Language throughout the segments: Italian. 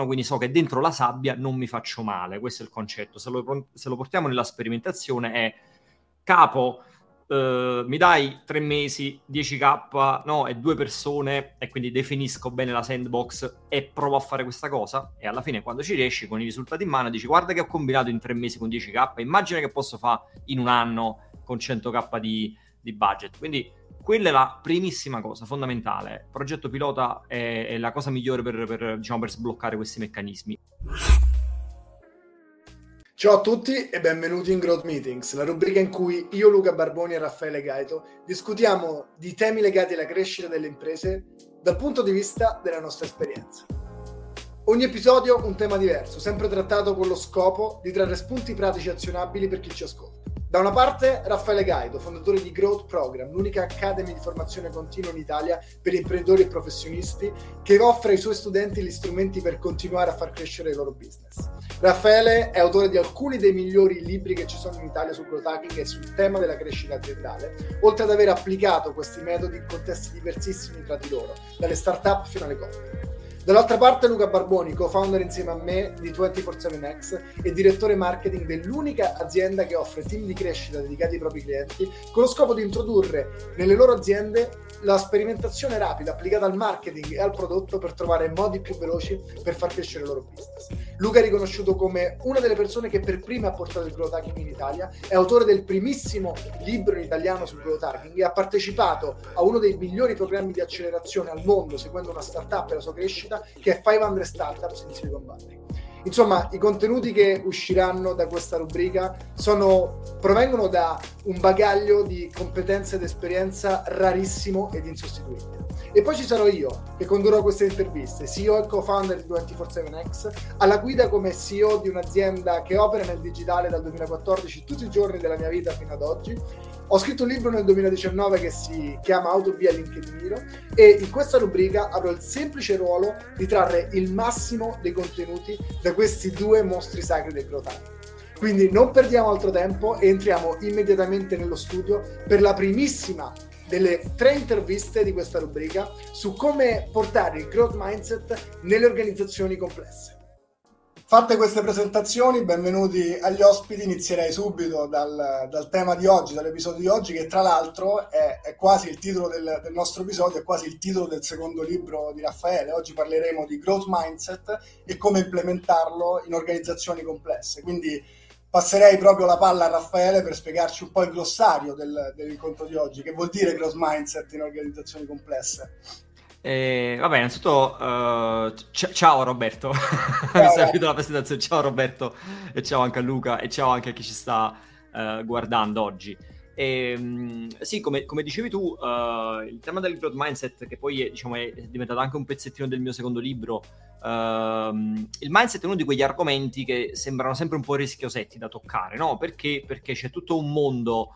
quindi so che dentro la sabbia non mi faccio male. Questo è il concetto. Se lo portiamo nella sperimentazione è capo, mi dai 3 mesi, 10k, no, e 2 persone, e quindi definisco bene la sandbox e provo a fare questa cosa, e alla fine quando ci riesci con i risultati in mano dici guarda che ho combinato in 3 mesi con 10k, immagina che posso fare in un anno con 100k di budget. Quindi quella è la primissima cosa fondamentale. Progetto pilota è la cosa migliore per sbloccare questi meccanismi. Ciao a tutti e benvenuti in Growth Meetings, la rubrica in cui io, Luca Barboni e Raffaele Gaito discutiamo di temi legati alla crescita delle imprese dal punto di vista della nostra esperienza. Ogni episodio un tema diverso, sempre trattato con lo scopo di trarre spunti pratici e azionabili per chi ci ascolta. Da una parte Raffaele Gaito, fondatore di Growth Program, l'unica academy di formazione continua in Italia per imprenditori e professionisti che offre ai suoi studenti gli strumenti per continuare a far crescere il loro business. Raffaele è autore di alcuni dei migliori libri che ci sono in Italia sul growth hacking e sul tema della crescita aziendale, oltre ad aver applicato questi metodi in contesti diversissimi tra di loro, dalle start-up fino alle coppie. Dall'altra parte Luca Barboni, co-founder insieme a me di 24/7X e direttore marketing dell'unica azienda che offre team di crescita dedicati ai propri clienti, con lo scopo di introdurre nelle loro aziende la sperimentazione rapida applicata al marketing e al prodotto per trovare modi più veloci per far crescere il loro business. Luca è riconosciuto come una delle persone che per prima ha portato il growth hacking in Italia, è autore del primissimo libro in italiano sul growth hacking e ha partecipato a uno dei migliori programmi di accelerazione al mondo seguendo una startup e la sua crescita, che è 500 Startups in Silicon Valley. Insomma, i contenuti che usciranno da questa rubrica provengono da un bagaglio di competenze ed esperienza rarissimo ed insostituibile. E poi ci sarò io, che condurrò queste interviste, CEO e co-founder di 24/7X, alla guida come CEO di un'azienda che opera nel digitale dal 2014 tutti i giorni della mia vita fino ad oggi. Ho scritto un libro nel 2019 che si chiama Autovia LinkedIn e in questa rubrica avrò il semplice ruolo di trarre il massimo dei contenuti da questi due mostri sacri del growth hacking. Quindi non perdiamo altro tempo e entriamo immediatamente nello studio per la primissima delle 3 interviste di questa rubrica su come portare il growth mindset nelle organizzazioni complesse. Fatte queste presentazioni, benvenuti agli ospiti. Inizierei subito dal tema di oggi, dall'episodio di oggi, che tra l'altro è quasi il titolo del nostro episodio, è quasi il titolo del secondo libro di Raffaele. Oggi parleremo di growth mindset e come implementarlo in organizzazioni complesse. Quindi passerei proprio la palla a Raffaele per spiegarci un po' il glossario dell'incontro di oggi. Che vuol dire growth mindset in organizzazioni complesse? Vabbè, innanzitutto ciao Roberto, mi saluto la presentazione. Ciao Roberto e ciao anche a Luca e ciao anche a chi ci sta guardando oggi. Sì, come dicevi tu, il tema del growth mindset, che poi è diventato anche un pezzettino del mio secondo libro. Il mindset è uno di quegli argomenti che sembrano sempre un po' rischiosetti da toccare, no? Perché c'è tutto un mondo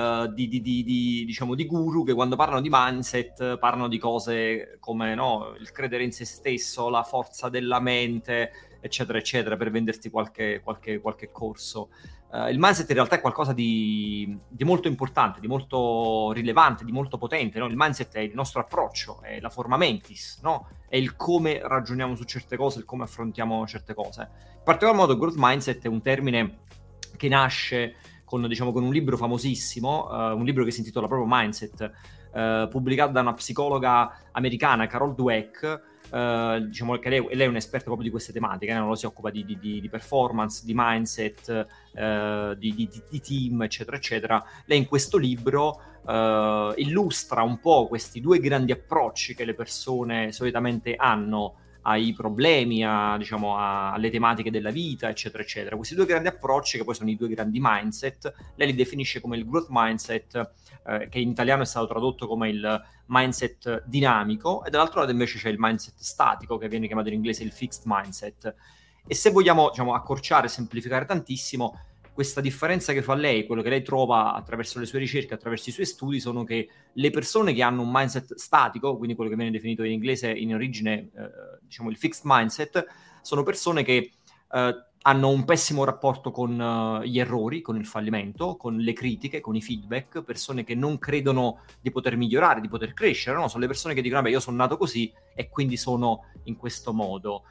di guru che quando parlano di mindset parlano di cose come, no, il credere in se stesso, la forza della mente, eccetera eccetera, per venderti qualche corso. Il mindset in realtà è qualcosa di molto importante, di molto rilevante, di molto potente, no? Il mindset è il nostro approccio, è la forma mentis, no? È il come ragioniamo su certe cose, il come affrontiamo certe cose. In particolar modo, growth mindset è un termine che nasce con un libro famosissimo, un libro che si intitola proprio Mindset, pubblicato da una psicologa americana, Carol Dweck. Che lei è un'esperta proprio di queste tematiche, non si occupa di performance, di mindset, di team, eccetera eccetera. Lei in questo libro illustra un po' questi 2 grandi approcci che le persone solitamente hanno ai problemi, alle tematiche della vita, eccetera eccetera. Questi 2 grandi approcci, che poi sono i 2 grandi mindset, lei li definisce come il growth mindset, che in italiano è stato tradotto come il mindset dinamico, e dall'altro lato invece c'è il mindset statico, che viene chiamato in inglese il fixed mindset. E se vogliamo accorciare e semplificare tantissimo, questa differenza che fa lei, quello che lei trova attraverso le sue ricerche, attraverso i suoi studi, sono che le persone che hanno un mindset statico, quindi quello che viene definito in inglese in origine il fixed mindset, sono persone che hanno un pessimo rapporto con gli errori, con il fallimento, con le critiche, con i feedback, persone che non credono di poter migliorare, di poter crescere, no? Sono le persone che dicono, vabbè, io sono nato così e quindi sono in questo modo.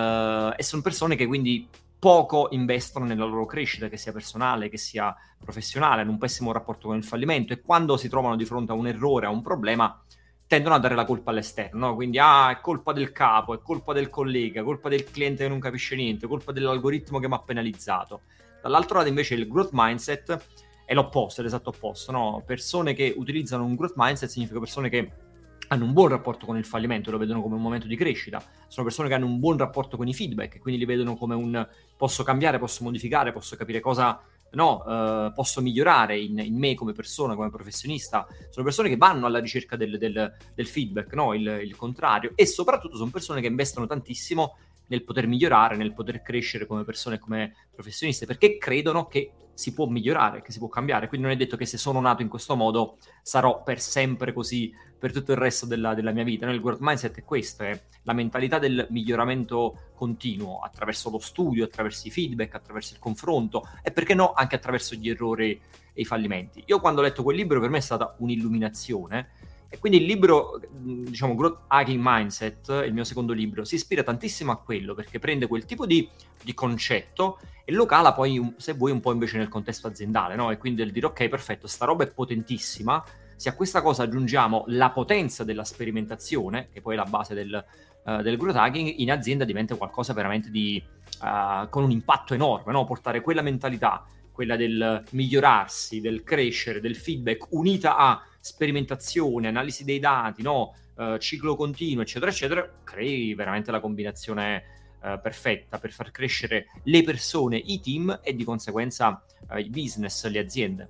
E sono persone che quindi poco investono nella loro crescita, che sia personale, che sia professionale, hanno un pessimo rapporto con il fallimento e quando si trovano di fronte a un errore, a un problema, tendono a dare la colpa all'esterno, no? Quindi è colpa del capo, è colpa del collega, è colpa del cliente che non capisce niente, è colpa dell'algoritmo che mi ha penalizzato. Dall'altro lato invece il growth mindset è l'opposto, è l'esatto opposto, no? Persone che utilizzano un growth mindset significa persone che hanno un buon rapporto con il fallimento, lo vedono come un momento di crescita, sono persone che hanno un buon rapporto con i feedback, quindi li vedono come un posso cambiare, posso modificare, posso capire cosa posso migliorare in me come persona, come professionista. Sono persone che vanno alla ricerca del feedback, no? Il contrario, e soprattutto sono persone che investono tantissimo nel poter migliorare, nel poter crescere come persone e come professioniste, perché credono che si può migliorare, che si può cambiare. Quindi non è detto che se sono nato in questo modo sarò per sempre così per tutto il resto della mia vita. No? Il growth mindset è questo, è la mentalità del miglioramento continuo attraverso lo studio, attraverso i feedback, attraverso il confronto e perché no anche attraverso gli errori e i fallimenti. Io quando ho letto quel libro per me è stata un'illuminazione e quindi il libro, diciamo Growth Hacking Mindset, il mio secondo libro, si ispira tantissimo a quello perché prende quel tipo di concetto e lo cala poi, se vuoi, un po' invece nel contesto aziendale, no? E quindi del dire ok, perfetto, sta roba è potentissima, se a questa cosa aggiungiamo la potenza della sperimentazione, che poi è la base del growth hacking, in azienda diventa qualcosa veramente di con un impatto enorme, no? Portare quella mentalità, quella del migliorarsi, del crescere, del feedback, unita a sperimentazione, analisi dei dati, no? Ciclo continuo, eccetera, eccetera, crei veramente la combinazione perfetta per far crescere le persone, i team e di conseguenza i business, le aziende.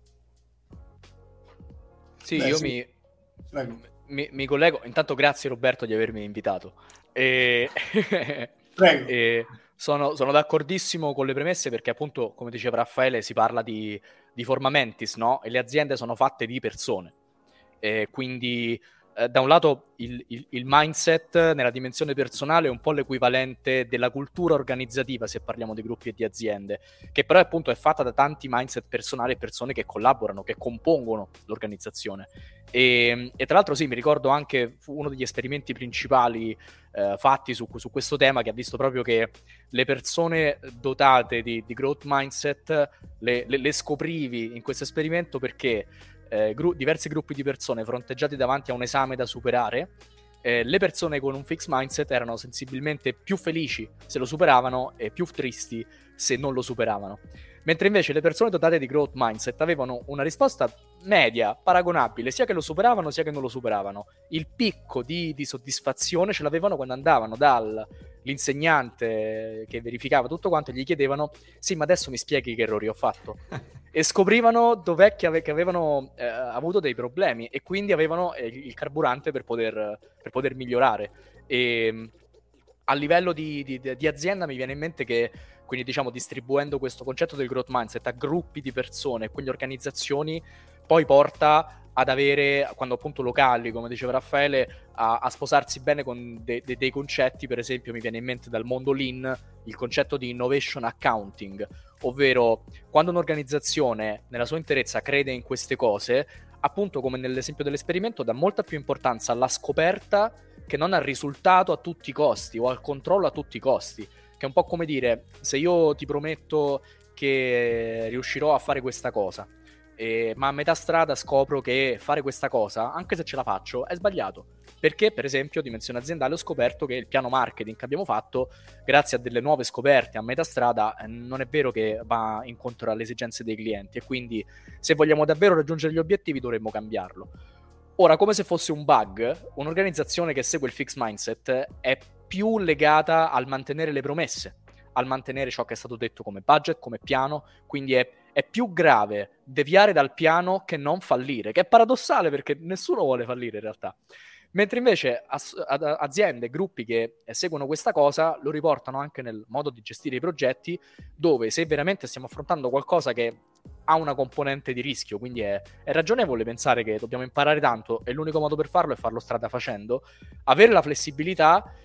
Sì, io sì. Mi collego. Intanto grazie Roberto di avermi invitato. Prego. Sono d'accordissimo con le premesse perché appunto, come diceva Raffaele, si parla di forma mentis, no? E le aziende sono fatte di persone. Quindi da un lato il mindset nella dimensione personale è un po' l'equivalente della cultura organizzativa se parliamo di gruppi e di aziende, che però appunto è fatta da tanti mindset personali e persone che collaborano, che compongono l'organizzazione. E tra l'altro sì, mi ricordo anche uno degli esperimenti principali fatti su questo tema, che ha visto proprio che le persone dotate di growth mindset le scoprivi in questo esperimento perché diversi gruppi di persone fronteggiati davanti a un esame da superare, le persone con un fixed mindset erano sensibilmente più felici se lo superavano e più tristi se non lo superavano. Mentre invece le persone dotate di growth mindset avevano una risposta media, paragonabile, sia che lo superavano sia che non lo superavano. Il picco di soddisfazione ce l'avevano quando andavano dall'insegnante che verificava tutto quanto e gli chiedevano: sì, ma adesso mi spieghi che errori ho fatto? E scoprivano dov'è che avevano avuto dei problemi e quindi avevano il carburante per poter migliorare. E a livello di azienda mi viene in mente che, quindi diciamo distribuendo questo concetto del growth mindset a gruppi di persone e quindi organizzazioni, poi porta ad avere, quando appunto locali, come diceva Raffaele, a sposarsi bene con dei concetti. Per esempio mi viene in mente dal mondo Lean il concetto di innovation accounting, ovvero quando un'organizzazione nella sua interezza crede in queste cose, appunto come nell'esempio dell'esperimento, dà molta più importanza alla scoperta che non al risultato a tutti i costi o al controllo a tutti i costi, che è un po' come dire: se io ti prometto che riuscirò a fare questa cosa, ma a metà strada scopro che fare questa cosa, anche se ce la faccio, è sbagliato. Perché, per esempio, a dimensione aziendale ho scoperto che il piano marketing che abbiamo fatto, grazie a delle nuove scoperte a metà strada, non è vero che va incontro alle esigenze dei clienti, e quindi se vogliamo davvero raggiungere gli obiettivi dovremmo cambiarlo. Ora, come se fosse un bug, un'organizzazione che segue il fixed mindset è più legata al mantenere le promesse, al mantenere ciò che è stato detto come budget, come piano, quindi è più grave deviare dal piano che non fallire, che è paradossale perché nessuno vuole fallire in realtà. Mentre invece aziende, gruppi che seguono questa cosa lo riportano anche nel modo di gestire i progetti, dove se veramente stiamo affrontando qualcosa che ha una componente di rischio, quindi è ragionevole pensare che dobbiamo imparare tanto e l'unico modo per farlo è farlo strada facendo, avere la flessibilità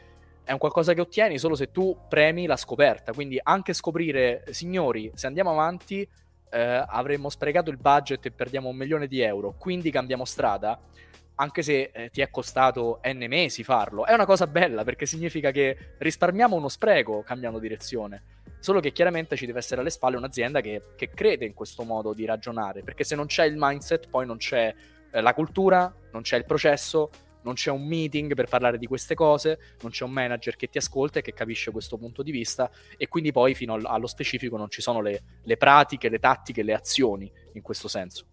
è un qualcosa che ottieni solo se tu premi la scoperta. Quindi anche scoprire, signori, se andiamo avanti avremmo sprecato il budget e perdiamo 1 milione di euro, quindi cambiamo strada, anche se ti è costato n mesi farlo, è una cosa bella, perché significa che risparmiamo uno spreco cambiando direzione. Solo che chiaramente ci deve essere alle spalle un'azienda che crede in questo modo di ragionare, perché se non c'è il mindset, poi non c'è la cultura, non c'è il processo, non c'è un meeting per parlare di queste cose, non c'è un manager che ti ascolta e che capisce questo punto di vista, e quindi poi fino allo specifico non ci sono le pratiche, le tattiche, le azioni in questo senso.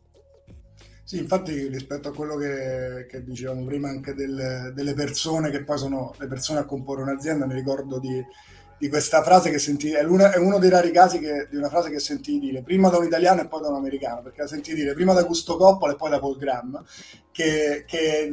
Sì, infatti rispetto a quello che dicevamo prima anche delle persone che poi sono le persone a comporre un'azienda, mi ricordo di questa frase che sentii, è uno dei rari casi di una frase che sentii dire prima da un italiano e poi da un americano, perché la sentii dire prima da Gusto Coppola e poi da Paul Graham, che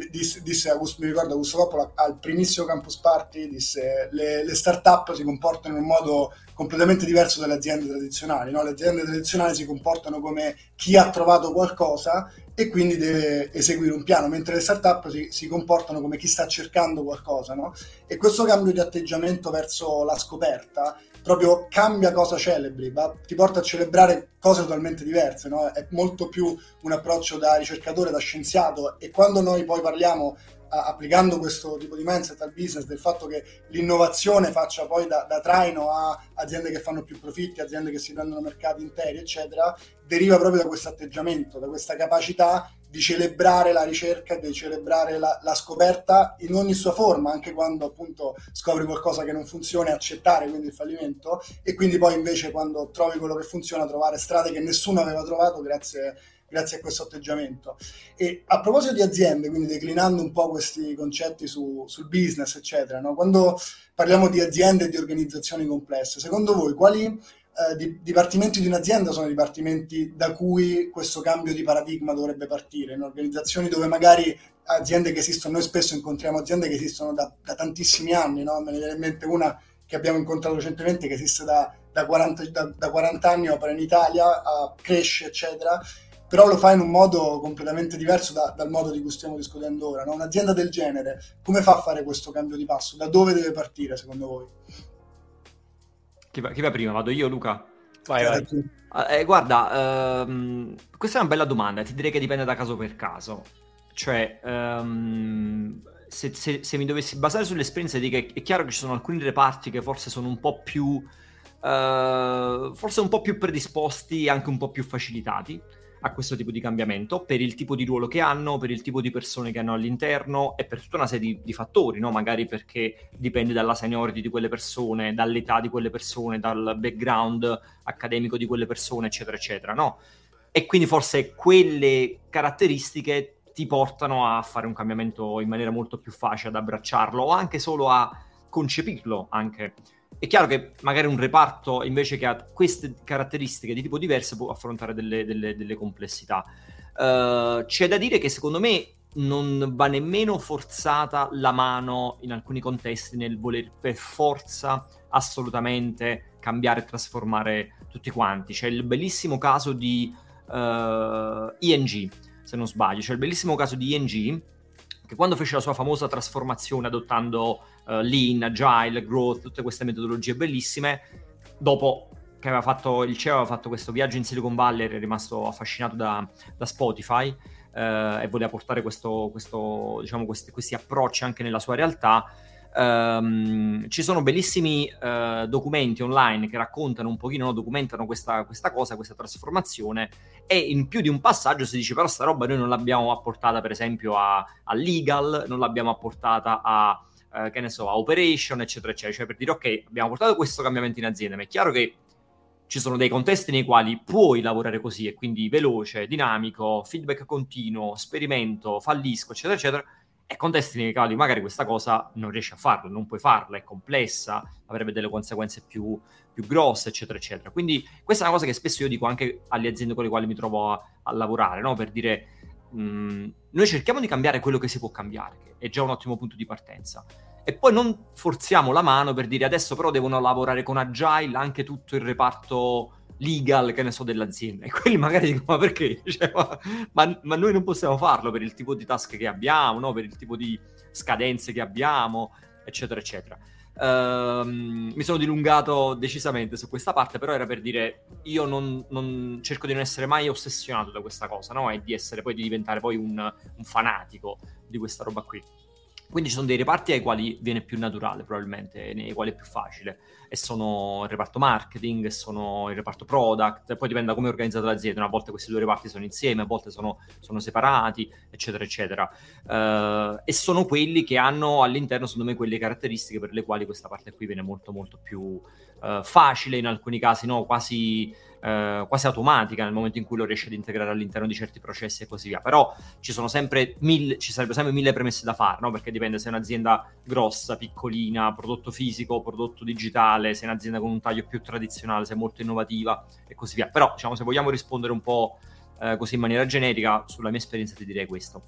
disse mi ricordo Gusto Coppola al primissimo Campus Party, disse le start-up si comportano in un modo completamente diverso dalle aziende tradizionali, no? Le aziende tradizionali si comportano come chi ha trovato qualcosa e quindi deve eseguire un piano, mentre le start-up si comportano come chi sta cercando qualcosa, no? E questo cambio di atteggiamento verso la scoperta proprio cambia cosa celebri, ti porta a celebrare cose totalmente diverse, no? È molto più un approccio da ricercatore, da scienziato, e quando noi poi parliamo, applicando questo tipo di mindset al business, del fatto che l'innovazione faccia poi da traino a aziende che fanno più profitti, aziende che si prendono mercati interi, eccetera, deriva proprio da questo atteggiamento, da questa capacità di celebrare la ricerca e di celebrare la scoperta in ogni sua forma, anche quando appunto scopri qualcosa che non funziona, accettare quindi il fallimento, e quindi poi invece quando trovi quello che funziona trovare strade che nessuno aveva trovato grazie a questo atteggiamento. E a proposito di aziende, quindi declinando un po' questi concetti sul business, eccetera, no? Quando parliamo di aziende e di organizzazioni complesse, secondo voi quali dipartimenti di un'azienda sono i dipartimenti da cui questo cambio di paradigma dovrebbe partire? In organizzazioni dove magari aziende che esistono, noi spesso incontriamo aziende che esistono da tantissimi anni, no? Me ne viene in mente una che abbiamo incontrato recentemente che esiste da 40 anni, opera in Italia, cresce, eccetera, però lo fa in un modo completamente diverso dal modo di cui stiamo discutendo ora, no? Un'azienda del genere, come fa a fare questo cambio di passo? Da dove deve partire, secondo voi? Chi va prima? Vado io, Luca? Vai. Guarda, questa è una bella domanda, ti direi che dipende da caso per caso. Cioè, se mi dovessi basare sull'esperienza, dico che è chiaro che ci sono alcuni reparti che forse sono un po' più forse un po' più predisposti, anche un po' più facilitati a questo tipo di cambiamento, per il tipo di ruolo che hanno, per il tipo di persone che hanno all'interno e per tutta una serie di fattori, no? Magari perché dipende dalla seniority di quelle persone, dall'età di quelle persone, dal background accademico di quelle persone, eccetera, eccetera, no? E quindi forse quelle caratteristiche ti portano a fare un cambiamento in maniera molto più facile, ad abbracciarlo o anche solo a concepirlo anche. È chiaro che magari un reparto invece che ha queste caratteristiche di tipo diverse può affrontare delle complessità. C'è da dire che secondo me non va nemmeno forzata la mano in alcuni contesti nel voler per forza assolutamente cambiare e trasformare tutti quanti. C'è il bellissimo caso di ING, se non sbaglio, c'è il bellissimo caso di ING che quando fece la sua famosa trasformazione adottando Lean, Agile, Growth, tutte queste metodologie bellissime, dopo che aveva fatto il CEO, aveva fatto questo viaggio in Silicon Valley, era rimasto affascinato da Spotify e voleva portare diciamo, questi approcci anche nella sua realtà. Ci sono bellissimi documenti online che raccontano un pochino, no, documentano questa cosa, questa trasformazione, e in più di un passaggio si dice però sta roba noi non l'abbiamo apportata per esempio a legal, non l'abbiamo apportata a che ne so, a operation, eccetera eccetera, cioè per dire ok, abbiamo portato questo cambiamento in azienda, ma è chiaro che ci sono dei contesti nei quali puoi lavorare così e quindi veloce, dinamico, feedback continuo, sperimento, fallisco, eccetera eccetera, e contesti nei quali magari questa cosa non riesci a farla, non puoi farla, è complessa, avrebbe delle conseguenze più grosse, eccetera eccetera. Quindi questa è una cosa che spesso io dico anche alle aziende con le quali mi trovo a lavorare, no? Per dire noi cerchiamo di cambiare quello che si può cambiare, che è già un ottimo punto di partenza, e poi non forziamo la mano per dire adesso però devono lavorare con Agile anche tutto il reparto legal, che ne so, dell'azienda, e quelli magari dicono ma perché? Cioè, ma noi non possiamo farlo per il tipo di task che abbiamo, no? Per il tipo di scadenze che abbiamo, eccetera eccetera. Mi sono dilungato decisamente su questa parte, però era per dire, io non cerco di non essere mai ossessionato da questa cosa, no? E di diventare poi un fanatico di questa roba qui. Quindi ci sono dei reparti ai quali viene più naturale, probabilmente, nei quali è più facile, e sono il reparto marketing, sono il reparto product, poi dipende da come è organizzata l'azienda. Una volta questi due reparti sono insieme, a volte sono separati, eccetera, eccetera. E sono quelli che hanno all'interno, secondo me, quelle caratteristiche per le quali questa parte qui viene molto, molto più facile, in alcuni casi, no? Quasi automatica nel momento in cui lo riesce ad integrare all'interno di certi processi e così via. Però ci sarebbero sempre mille premesse da fare, no? Perché dipende se è un'azienda grossa, piccolina, prodotto fisico, prodotto digitale, se è un'azienda con un taglio più tradizionale, se è molto innovativa e così via. Però, diciamo, se vogliamo rispondere un po' così in maniera generica, sulla mia esperienza ti direi questo.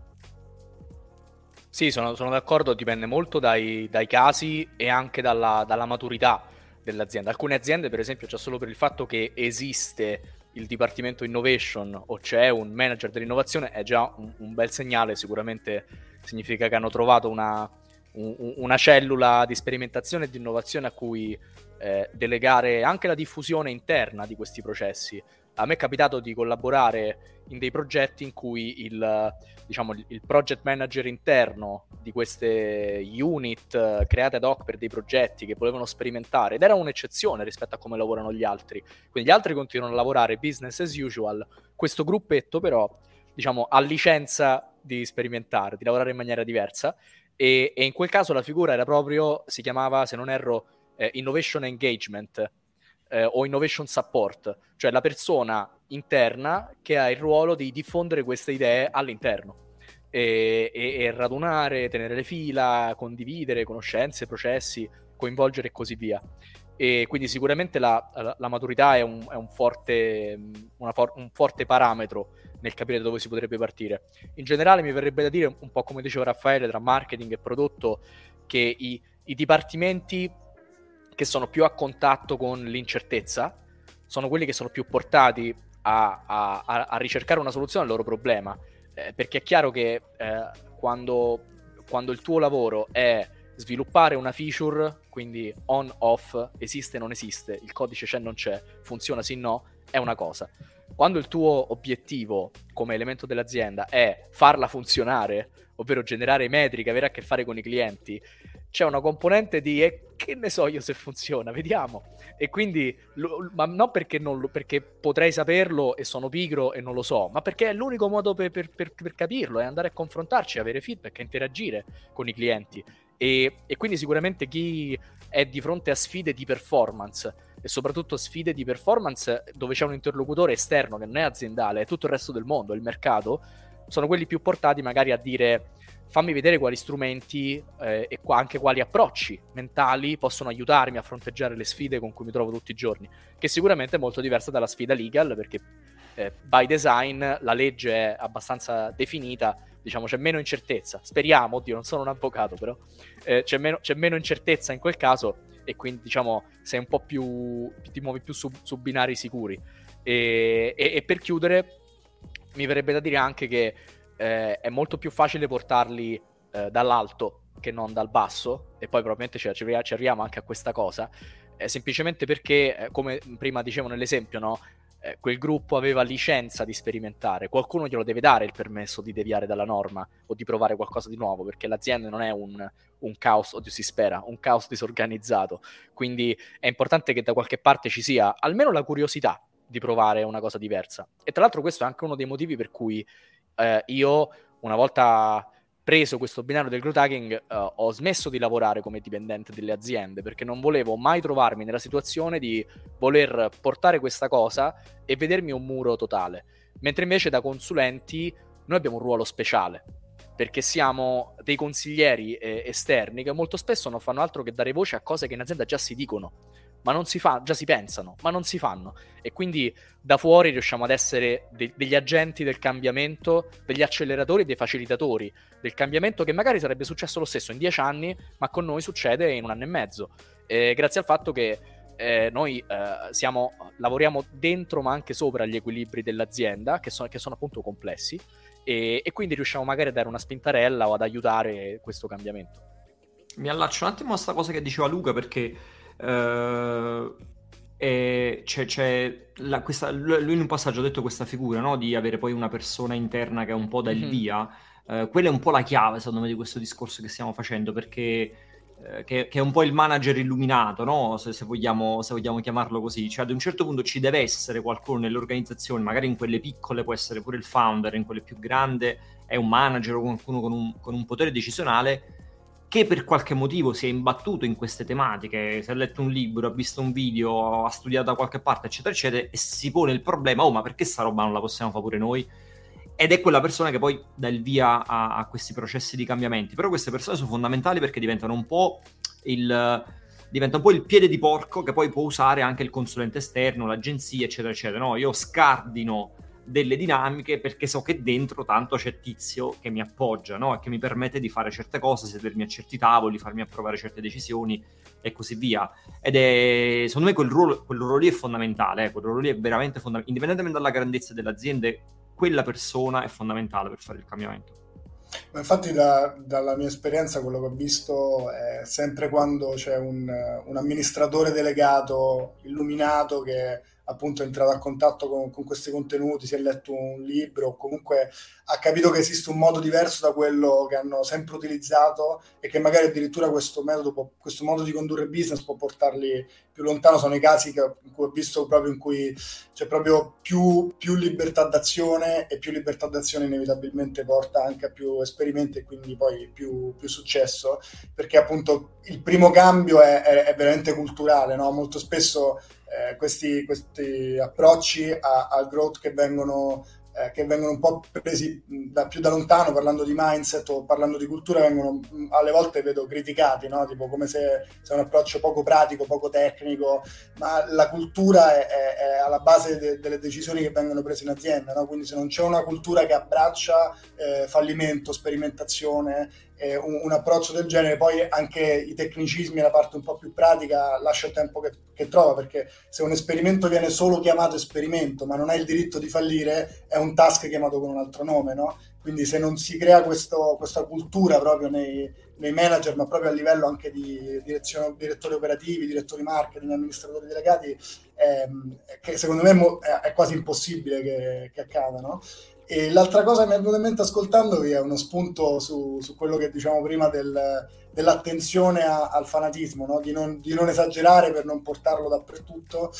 Sì, sono d'accordo, dipende molto dai casi e anche dalla maturità dell'azienda. Alcune aziende, per esempio, già solo per il fatto che esiste il dipartimento innovation o c'è un manager dell'innovazione è già un bel segnale. Sicuramente significa che hanno trovato una cellula di sperimentazione e di innovazione a cui delegare anche la diffusione interna di questi processi. A me è capitato di collaborare in dei progetti in cui il project manager interno di queste unit create ad hoc per dei progetti che volevano sperimentare, ed era un'eccezione rispetto a come lavorano gli altri. Quindi gli altri continuano a lavorare business as usual, questo gruppetto però, diciamo, ha licenza di sperimentare, di lavorare in maniera diversa, e in quel caso la figura era proprio, si chiamava, se non erro, Innovation Engagement, o Innovation Support, cioè la persona interna che ha il ruolo di diffondere queste idee all'interno e radunare, tenere le fila, condividere conoscenze, processi, coinvolgere e così via. E quindi sicuramente la maturità è un forte parametro nel capire da dove si potrebbe partire. In generale mi verrebbe da dire, un po' come diceva Raffaele, tra marketing e prodotto, che i dipartimenti che sono più a contatto con l'incertezza sono quelli che sono più portati a ricercare una soluzione al loro problema, perché è chiaro che quando il tuo lavoro è sviluppare una feature, quindi on-off, esiste non esiste, il codice c'è non c'è, funziona sì no, è una cosa. Quando il tuo obiettivo come elemento dell'azienda è farla funzionare, ovvero generare metriche, avere a che fare con i clienti, c'è una componente di che ne so io se funziona, vediamo. E quindi, ma non perché perché potrei saperlo e sono pigro e non lo so, ma perché è l'unico modo per capirlo, è andare a confrontarci, avere feedback, interagire con i clienti. E quindi sicuramente chi è di fronte a sfide di performance, e soprattutto sfide di performance dove c'è un interlocutore esterno che non è aziendale, è tutto il resto del mondo, il mercato, sono quelli più portati magari a dire: fammi vedere quali strumenti e anche quali approcci mentali possono aiutarmi a fronteggiare le sfide con cui mi trovo tutti i giorni, che sicuramente è molto diversa dalla sfida legal, perché by design la legge è abbastanza definita, diciamo c'è meno incertezza, speriamo, oddio non sono un avvocato però, c'è meno incertezza in quel caso, e quindi diciamo sei un po' più, ti muovi più su binari sicuri. E per chiudere mi verrebbe da dire anche che è molto più facile portarli dall'alto che non dal basso, e poi probabilmente ci arriviamo anche a questa cosa, semplicemente perché come prima dicevo nell'esempio, no? Quel gruppo aveva licenza di sperimentare, qualcuno glielo deve dare il permesso di deviare dalla norma o di provare qualcosa di nuovo, perché l'azienda non è un caos, oddio si spera, un caos disorganizzato, quindi è importante che da qualche parte ci sia almeno la curiosità di provare una cosa diversa. E tra l'altro questo è anche uno dei motivi per cui io, una volta preso questo binario del growth hacking, ho smesso di lavorare come dipendente delle aziende, perché non volevo mai trovarmi nella situazione di voler portare questa cosa e vedermi un muro totale, mentre invece da consulenti noi abbiamo un ruolo speciale, perché siamo dei consiglieri esterni che molto spesso non fanno altro che dare voce a cose che in azienda già si dicono, ma non si fa, già si pensano, ma non si fanno, e quindi da fuori riusciamo ad essere degli agenti del cambiamento, degli acceleratori e dei facilitatori del cambiamento, che magari sarebbe successo lo stesso in 10 anni, ma con noi succede in 1 anno e mezzo, grazie al fatto che noi lavoriamo dentro ma anche sopra gli equilibri dell'azienda, che sono appunto complessi, e quindi riusciamo magari a dare una spintarella o ad aiutare questo cambiamento. Mi allaccio un attimo a questa cosa che diceva Luca, perché lui in un passaggio ha detto questa figura, no? Di avere poi una persona interna che è un po' dà il via. Quella è un po' la chiave, secondo me, di questo discorso che stiamo facendo, perché che è un po' il manager illuminato, no? Se vogliamo chiamarlo così. Cioè, ad un certo punto ci deve essere qualcuno nelle organizzazioni, magari in quelle piccole può essere pure il founder, in quelle più grandi è un manager o qualcuno con un potere decisionale, che per qualche motivo si è imbattuto in queste tematiche, si è letto un libro, ha visto un video, ha studiato da qualche parte, eccetera, eccetera, e si pone il problema, oh, ma perché sta roba non la possiamo fare pure noi? Ed è quella persona che poi dà il via a questi processi di cambiamenti. Però queste persone sono fondamentali perché diventa un po' il piede di porco che poi può usare anche il consulente esterno, l'agenzia, eccetera, eccetera. No, io scardino delle dinamiche perché so che dentro tanto c'è Tizio che mi appoggia, no? E che mi permette di fare certe cose, sedermi a certi tavoli, farmi approvare certe decisioni e così via. Ed è, secondo me, quel ruolo lì è fondamentale, quel ruolo lì è veramente fondamentale, indipendentemente dalla grandezza delle aziende. Quella persona è fondamentale per fare il cambiamento. Ma infatti dalla mia esperienza quello che ho visto è sempre quando c'è un amministratore delegato illuminato che appunto è entrato a contatto con questi contenuti, si è letto un libro o comunque ha capito che esiste un modo diverso da quello che hanno sempre utilizzato e che magari addirittura questo modo di condurre business può portarli più lontano. Sono i casi in cui ho visto proprio in cui c'è proprio più libertà d'azione, e più libertà d'azione inevitabilmente porta anche a più esperimenti e quindi poi più successo, perché appunto il primo cambio è veramente culturale, no? Molto spesso questi approcci al growth che vengono un po' presi più da lontano, parlando di mindset o parlando di cultura, vengono alle volte vedo criticati, no? Tipo come se è un approccio poco pratico, poco tecnico, ma la cultura è alla base delle decisioni che vengono prese in azienda, no? Quindi se non c'è una cultura che abbraccia fallimento, sperimentazione, un approccio del genere, poi anche i tecnicismi e la parte un po' più pratica lascia il tempo che trova, perché se un esperimento viene solo chiamato esperimento ma non ha il diritto di fallire, è un task chiamato con un altro nome, no? Quindi se non si crea questa cultura proprio nei manager, ma proprio a livello anche di direttori operativi, direttori marketing, amministratori delegati, che secondo me è quasi impossibile che accada, no? E l'altra cosa che mi è venuta in mente ascoltandovi è uno spunto su quello che diciamo prima dell'attenzione al fanatismo, no? Di non esagerare per non portarlo dappertutto,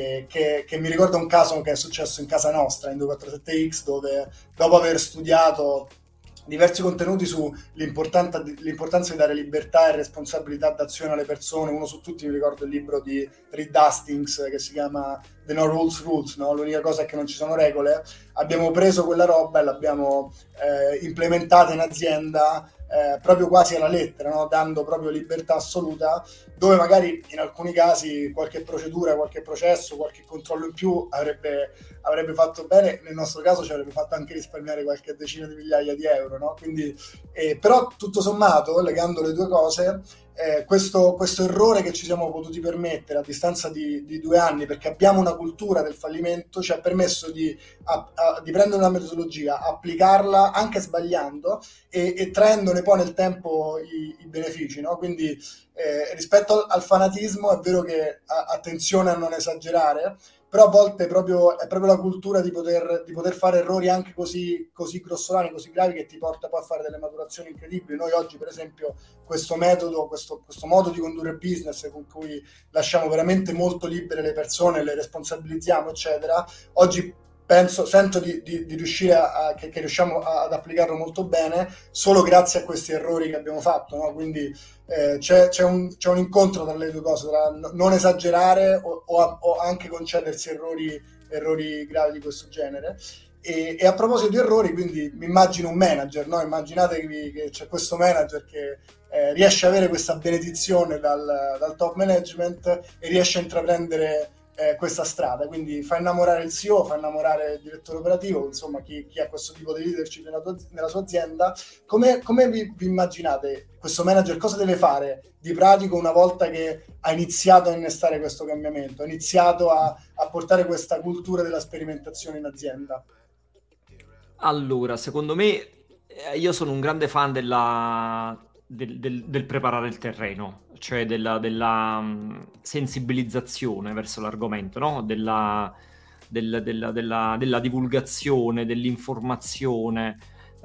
che mi ricorda un caso che è successo in casa nostra, in 247X, dove dopo aver studiato diversi contenuti sull'importanza di dare libertà e responsabilità d'azione alle persone, uno su tutti mi ricordo il libro di Reed Hastings che si chiama The No Rules, no? L'unica cosa è che non ci sono regole. Abbiamo preso quella roba e l'abbiamo implementata in azienda proprio quasi alla lettera, no? Dando proprio libertà assoluta, dove magari in alcuni casi qualche procedura, qualche processo, qualche controllo in più avrebbe fatto bene, nel nostro caso ci avrebbe fatto anche risparmiare qualche decina di migliaia di euro, no? Quindi, però tutto sommato, legando le due cose, questo errore che ci siamo potuti permettere a distanza di 2 anni, perché abbiamo una cultura del fallimento, ci ha permesso di prendere una metodologia, applicarla anche sbagliando e traendone poi nel tempo i benefici, no? Quindi rispetto al fanatismo è vero che attenzione a non esagerare, però a volte è proprio la cultura di poter fare errori anche così grossolani, così gravi, che ti porta poi a fare delle maturazioni incredibili. Noi oggi per esempio questo metodo, questo modo di condurre business con cui lasciamo veramente molto libere le persone, le responsabilizziamo eccetera, oggi sento di riuscire che riusciamo ad applicarlo molto bene solo grazie a questi errori che abbiamo fatto, no? Quindi c'è un incontro tra le due cose, tra non esagerare o anche concedersi errori gravi di questo genere. E a proposito di errori, quindi mi immagino un manager, no? Immaginatevi che c'è questo manager che riesce ad avere questa benedizione dal top management e riesce a intraprendere questa strada, quindi fa innamorare il CEO, fa innamorare il direttore operativo, insomma chi ha questo tipo di leadership nella sua azienda. Come vi immaginate questo manager, cosa deve fare di pratico una volta che ha iniziato a innestare questo cambiamento, ha iniziato a portare questa cultura della sperimentazione in azienda? Allora, secondo me, io sono un grande fan del preparare il terreno, cioè della sensibilizzazione verso l'argomento, no? Della divulgazione, dell'informazione,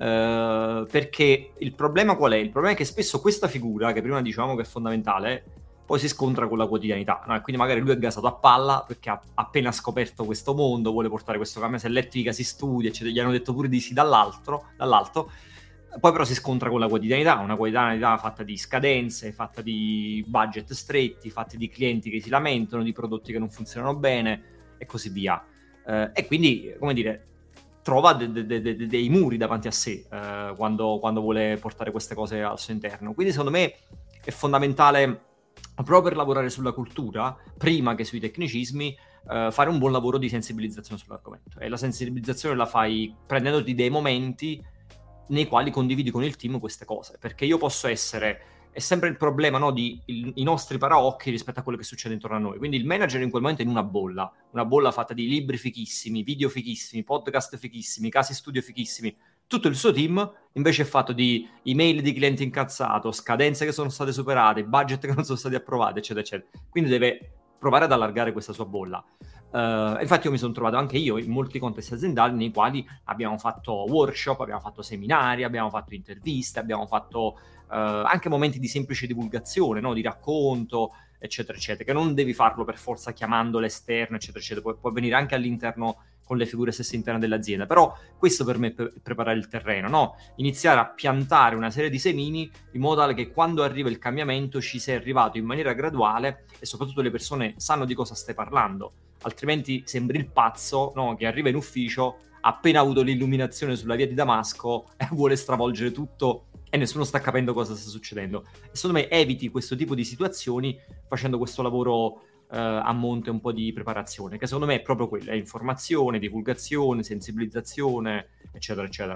perché il problema qual è? Il problema è che spesso questa figura, che prima dicevamo che è fondamentale, poi si scontra con la quotidianità, no? E quindi magari lui è gasato a palla perché ha appena scoperto questo mondo, vuole portare questo cambio, si è letto i casi studi, eccetera, gli hanno detto pure di sì dall'alto, poi però si scontra con la quotidianità, una quotidianità fatta di scadenze, fatta di budget stretti, fatta di clienti che si lamentano, di prodotti che non funzionano bene e così via. E quindi, come dire, trova dei muri davanti a sé quando vuole portare queste cose al suo interno. Quindi secondo me è fondamentale, proprio per lavorare sulla cultura, prima che sui tecnicismi, fare un buon lavoro di sensibilizzazione sull'argomento. E la sensibilizzazione la fai prendendoti dei momenti nei quali condividi con il team queste cose, perché io posso essere, è sempre il problema, no, i nostri paraocchi rispetto a quello che succede intorno a noi. Quindi il manager in quel momento è in una bolla fatta di libri fichissimi, video fichissimi, podcast fichissimi, casi studio fichissimi. Tutto il suo team invece è fatto di email di clienti incazzato, scadenze che sono state superate, budget che non sono stati approvati, eccetera, eccetera. Quindi deve provare ad allargare questa sua bolla. Infatti io mi sono trovato anche io in molti contesti aziendali nei quali abbiamo fatto workshop, abbiamo fatto seminari, abbiamo fatto interviste, abbiamo fatto anche momenti di semplice divulgazione, no? Di racconto, eccetera, eccetera, che non devi farlo per forza chiamando l'esterno, eccetera, eccetera, può venire anche all'interno con le figure stesse interne dell'azienda, però questo per me è preparare il terreno, no? Iniziare a piantare una serie di semini in modo tale che quando arriva il cambiamento ci sei arrivato in maniera graduale e soprattutto le persone sanno di cosa stai parlando, altrimenti sembri il pazzo, no? Che arriva in ufficio, ha appena avuto l'illuminazione sulla via di Damasco e vuole stravolgere tutto e nessuno sta capendo cosa sta succedendo. E secondo me eviti questo tipo di situazioni facendo questo lavoro a monte, un po' di preparazione, che secondo me è proprio quello, è informazione, divulgazione, sensibilizzazione, eccetera, eccetera.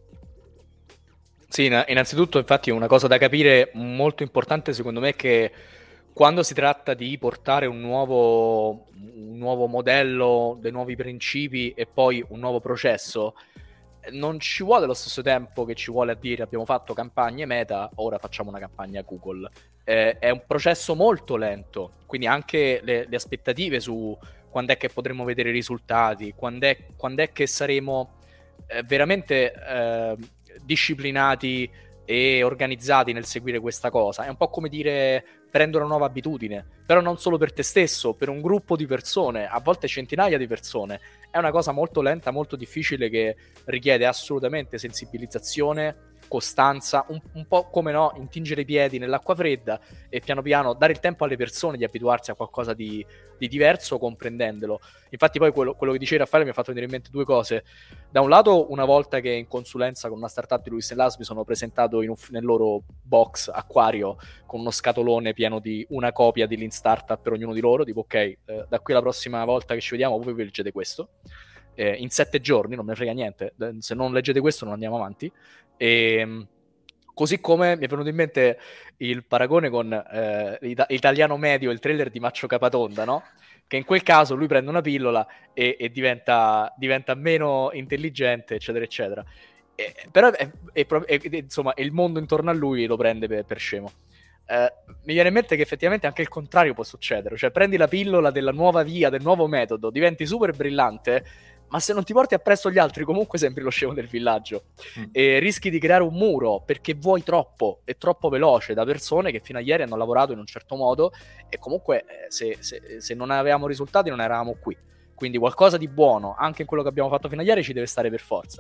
Sì, innanzitutto, infatti, una cosa da capire molto importante secondo me è che quando si tratta di portare un nuovo modello, dei nuovi principi e poi un nuovo processo, non ci vuole lo stesso tempo che ci vuole a dire abbiamo fatto campagne Meta, ora facciamo una campagna Google. È un processo molto lento, quindi anche le aspettative su quando è che potremo vedere i risultati, quando è che saremo veramente disciplinati e organizzati nel seguire questa cosa. È un po' come dire prendo una nuova abitudine, però non solo per te stesso, per un gruppo di persone, a volte centinaia di persone. È una cosa molto lenta, molto difficile, che richiede assolutamente sensibilizzazione, costanza, un po' come no, intingere i piedi nell'acqua fredda e piano piano dare il tempo alle persone di abituarsi a qualcosa di diverso, comprendendolo. Infatti poi quello che dicevi, Raffaele, mi ha fatto venire in mente due cose. Da un lato, una volta che in consulenza con una startup di Luis & Las mi sono presentato nel loro box acquario con uno scatolone pieno di una copia di Lean Startup per ognuno di loro, tipo ok, da qui la prossima volta che ci vediamo voi vi leggete questo. In 7 giorni, non me ne frega niente, se non leggete questo non andiamo avanti. E così come mi è venuto in mente il paragone con Italiano Medio, il trailer di Maccio Capatonda, no? Che in quel caso lui prende una pillola e diventa meno intelligente, eccetera, eccetera. Però insomma, il mondo intorno a lui lo prende per scemo. Mi viene in mente che effettivamente anche il contrario può succedere, cioè prendi la pillola della nuova via, del nuovo metodo, diventi super brillante, ma se non ti porti appresso gli altri comunque sembri lo scemo del villaggio e rischi di creare un muro perché vuoi troppo, è troppo veloce, da persone che fino a ieri hanno lavorato in un certo modo e comunque se non avevamo risultati non eravamo qui, quindi qualcosa di buono anche in quello che abbiamo fatto fino a ieri ci deve stare per forza.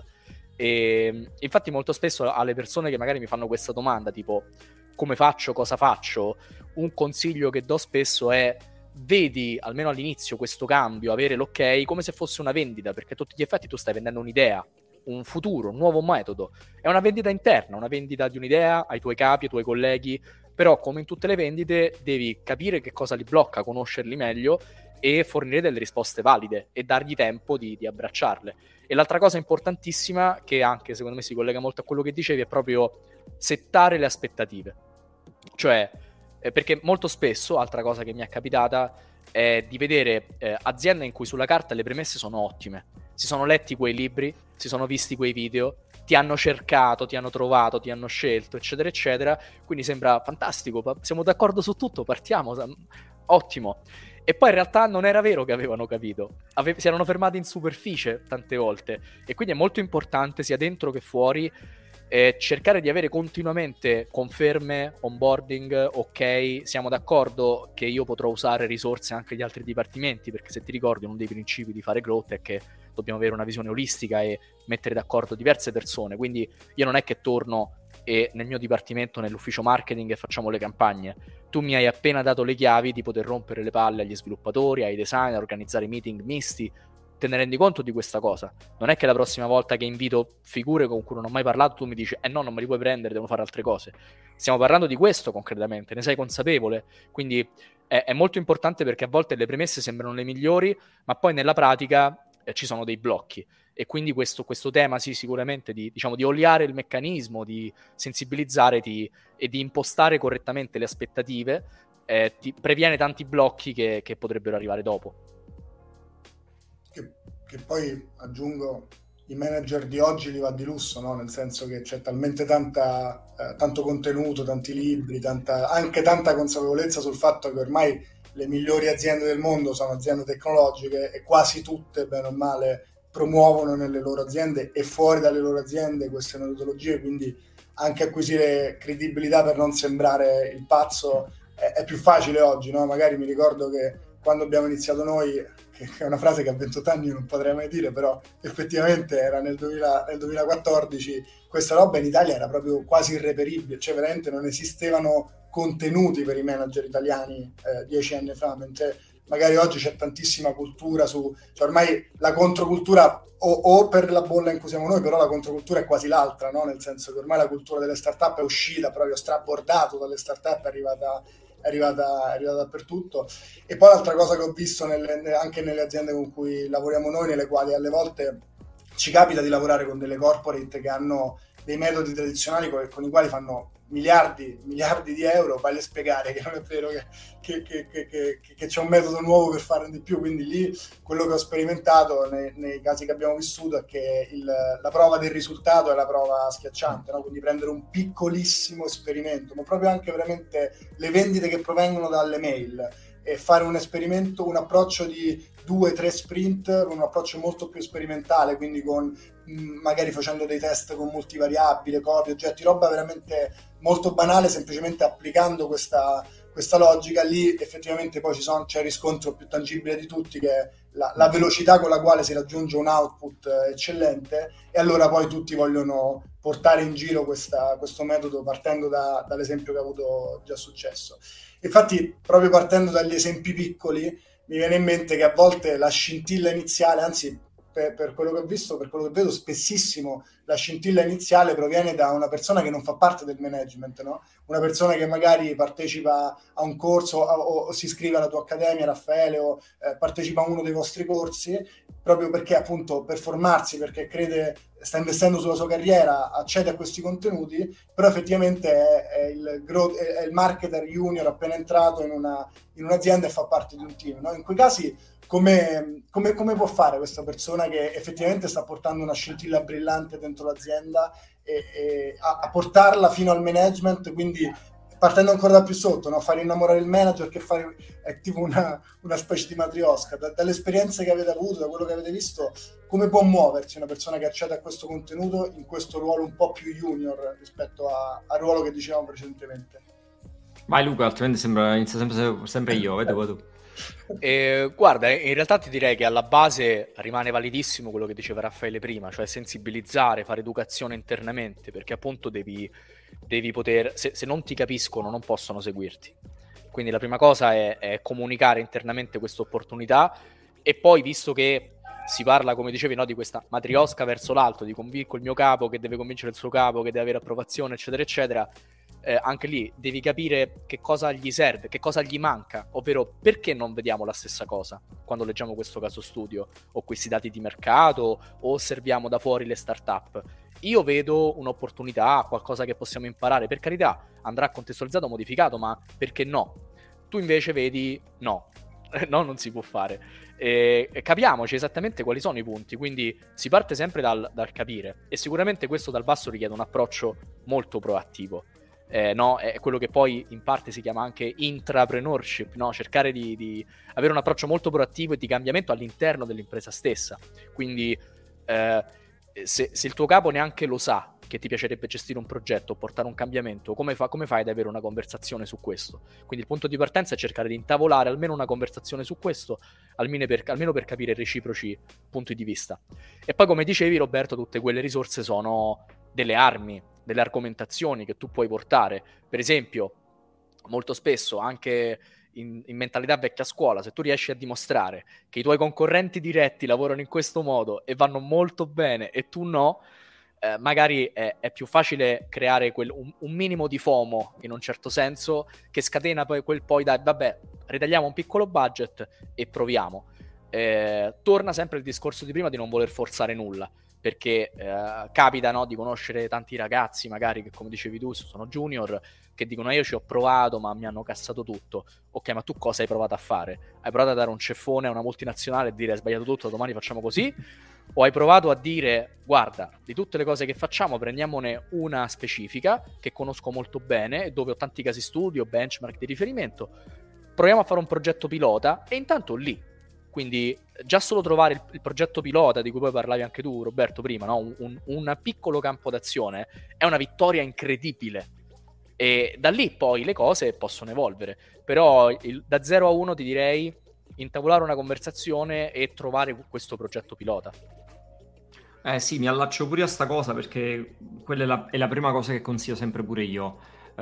E infatti molto spesso alle persone che magari mi fanno questa domanda tipo come faccio, cosa faccio, un consiglio che do spesso è: vedi almeno all'inizio questo cambio, avere l'ok come se fosse una vendita, perché a tutti gli effetti tu stai vendendo un'idea, un futuro, un nuovo metodo. È una vendita interna, una vendita di un'idea ai tuoi capi, ai tuoi colleghi, però come in tutte le vendite devi capire che cosa li blocca, conoscerli meglio e fornire delle risposte valide e dargli tempo di abbracciarle. E l'altra cosa importantissima, che anche secondo me si collega molto a quello che dicevi, è proprio settare le aspettative. Cioè, perché molto spesso, altra cosa che mi è capitata, è di vedere aziende in cui sulla carta le premesse sono ottime. Si sono letti quei libri, si sono visti quei video, ti hanno cercato, ti hanno trovato, ti hanno scelto, eccetera, eccetera. Quindi sembra fantastico, siamo d'accordo su tutto, partiamo, ottimo. E poi in realtà non era vero che avevano capito, si erano fermati in superficie tante volte, e quindi è molto importante, sia dentro che fuori, cercare di avere continuamente conferme, onboarding, ok, siamo d'accordo che io potrò usare risorse anche di altri dipartimenti, perché se ti ricordi uno dei principi di fare growth è che dobbiamo avere una visione olistica e mettere d'accordo diverse persone, quindi io non è che torno e nel mio dipartimento, nell'ufficio marketing, e facciamo le campagne. Tu mi hai appena dato le chiavi di poter rompere le palle agli sviluppatori, ai designer, organizzare meeting misti. Te ne rendi conto di questa cosa? Non è che la prossima volta che invito figure con cui non ho mai parlato tu mi dici no, non me li puoi prendere, devono fare altre cose. Stiamo parlando di questo concretamente, ne sei consapevole? Quindi è molto importante, perché a volte le premesse sembrano le migliori, ma poi nella pratica ci sono dei blocchi. E quindi questo tema, sì, sicuramente di oliare il meccanismo, di sensibilizzare e di impostare correttamente le aspettative, ti previene tanti blocchi che potrebbero arrivare dopo. Che poi, aggiungo, i manager di oggi li va di lusso, no? Nel senso che c'è talmente tanto contenuto, tanti libri, anche tanta consapevolezza sul fatto che ormai le migliori aziende del mondo sono aziende tecnologiche, e quasi tutte, bene o male, promuovono nelle loro aziende e fuori dalle loro aziende queste metodologie, quindi anche acquisire credibilità per non sembrare il pazzo è più facile oggi, no? Magari mi ricordo che quando abbiamo iniziato noi, che è una frase che a 28 anni non potrei mai dire, però effettivamente era nel 2014, questa roba in Italia era proprio quasi irreperibile, cioè veramente non esistevano contenuti per i manager italiani 10 anni fa, mentre magari oggi c'è tantissima cultura cioè ormai la controcultura o per la bolla in cui siamo noi, però la controcultura è quasi l'altra, no? Nel senso che ormai la cultura delle startup è uscita, proprio strabordato dalle startup, è arrivata dappertutto. E poi l'altra cosa che ho visto anche nelle aziende con cui lavoriamo noi, nelle quali alle volte ci capita di lavorare con delle corporate che hanno dei metodi tradizionali con i quali fanno miliardi di euro, vai a spiegare che non è vero che c'è un metodo nuovo per farne di più. Quindi lì quello che ho sperimentato nei casi che abbiamo vissuto è che la prova del risultato è la prova schiacciante, no? Quindi prendere un piccolissimo esperimento, ma proprio anche veramente le vendite che provengono dalle mail, e fare un esperimento, un approccio di 2-3 sprint, un approccio molto più sperimentale, quindi magari facendo dei test con multivariabile, copie, oggetti, roba veramente molto banale, semplicemente applicando questa logica. Lì effettivamente poi c'è il riscontro più tangibile di tutti, che è la velocità con la quale si raggiunge un output eccellente, e allora poi tutti vogliono portare in giro questo metodo, partendo dall'esempio che ha avuto già successo. Infatti, proprio partendo dagli esempi piccoli, mi viene in mente che a volte la scintilla iniziale, anzi per quello che ho visto, per quello che vedo spessissimo, la scintilla iniziale proviene da una persona che non fa parte del management, no? Una persona che magari partecipa a un corso o si iscrive alla tua accademia, Raffaele, o partecipa a uno dei vostri corsi, proprio perché appunto per formarsi, perché crede, sta investendo sulla sua carriera, accede a questi contenuti, però effettivamente è il marketer junior appena entrato in un'azienda e fa parte di un team, no? In quei casi come può fare questa persona che effettivamente sta portando una scintilla brillante dentro l'azienda e a portarla fino al management, quindi partendo ancora da più sotto, no? Fare innamorare il manager, che è tipo una specie di matriosca. Dalle esperienze che avete avuto, da quello che avete visto, come può muoversi una persona che accede a questo contenuto in questo ruolo un po' più junior rispetto al ruolo che dicevamo precedentemente? Vai Luca, altrimenti inizio sempre io, vedo tu. Guarda, in realtà ti direi che alla base rimane validissimo quello che diceva Raffaele prima, cioè sensibilizzare, fare educazione internamente, perché appunto devi poter, se non ti capiscono non possono seguirti. Quindi la prima cosa è comunicare internamente questa opportunità, e poi, visto che si parla, come dicevi, no, di questa matriosca verso l'alto, di convinco il mio capo che deve convincere il suo capo, che deve avere approvazione, eccetera eccetera, anche lì devi capire che cosa gli serve, che cosa gli manca, ovvero perché non vediamo la stessa cosa quando leggiamo questo caso studio o questi dati di mercato o osserviamo da fuori le startup. Io vedo un'opportunità, qualcosa che possiamo imparare, per carità andrà contestualizzato, modificato, ma perché no? Tu invece vedi no, No, non si può fare. Capiamoci esattamente quali sono i punti, quindi si parte sempre dal capire, e sicuramente questo dal basso richiede un approccio molto proattivo. No, è quello che poi in parte si chiama anche intrapreneurship, no? Cercare di avere un approccio molto proattivo e di cambiamento all'interno dell'impresa stessa. Quindi se il tuo capo neanche lo sa che ti piacerebbe gestire un progetto o portare un cambiamento, come fai ad avere una conversazione su questo? Quindi il punto di partenza è cercare di intavolare almeno una conversazione su questo, almeno per capire reciproci punti di vista. E poi, come dicevi Roberto, tutte quelle risorse sono delle armi, delle argomentazioni che tu puoi portare. Per esempio, molto spesso anche in mentalità vecchia scuola, se tu riesci a dimostrare che i tuoi concorrenti diretti lavorano in questo modo e vanno molto bene e tu no, magari è più facile creare un minimo di FOMO, in un certo senso, che scatena poi dai, vabbè, ritagliamo un piccolo budget e proviamo. Torna sempre il discorso di prima di non voler forzare nulla, perché capita, no, di conoscere tanti ragazzi magari che, come dicevi tu, sono junior, che dicono io ci ho provato ma mi hanno cassato tutto. Ok, ma tu cosa hai provato a fare? Hai provato a dare un ceffone a una multinazionale e dire hai sbagliato tutto, domani facciamo così? O hai provato a dire guarda, di tutte le cose che facciamo prendiamone una specifica che conosco molto bene e dove ho tanti casi studio, benchmark di riferimento, proviamo a fare un progetto pilota, e intanto lì, quindi già solo trovare il progetto pilota di cui poi parlavi anche tu Roberto prima, no? un piccolo campo d'azione è una vittoria incredibile, e da lì poi le cose possono evolvere. Però da 0 a 1 ti direi intavolare una conversazione e trovare questo progetto pilota. Sì, mi allaccio pure a sta cosa, perché quella è la prima cosa che consiglio sempre pure io,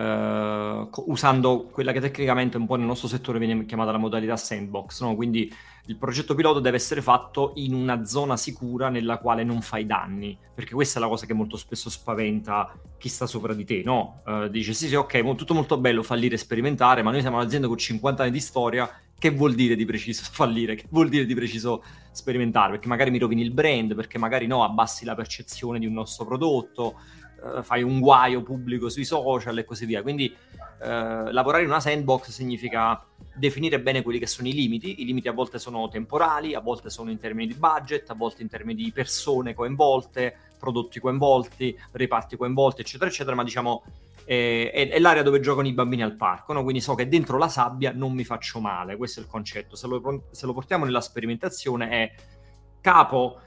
usando quella che tecnicamente un po' nel nostro settore viene chiamata la modalità sandbox, no? Quindi il progetto pilota deve essere fatto in una zona sicura nella quale non fai danni, perché questa è la cosa che molto spesso spaventa chi sta sopra di te, no? Dice sì, ok, tutto molto bello fallire e sperimentare, ma noi siamo un'azienda con 50 anni di storia. Che vuol dire di preciso fallire? Che vuol dire di preciso sperimentare? Perché magari mi rovini il brand, perché magari no, abbassi la percezione di un nostro prodotto, fai un guaio pubblico sui social e così via. Quindi lavorare in una sandbox significa definire bene quelli che sono i limiti. I limiti a volte sono temporali, a volte sono in termini di budget, a volte in termini di persone coinvolte, prodotti coinvolti, reparti coinvolti, eccetera, eccetera, ma diciamo è l'area dove giocano i bambini al parco, no? Quindi so che dentro la sabbia non mi faccio male, questo è il concetto. Se lo portiamo nella sperimentazione è capo,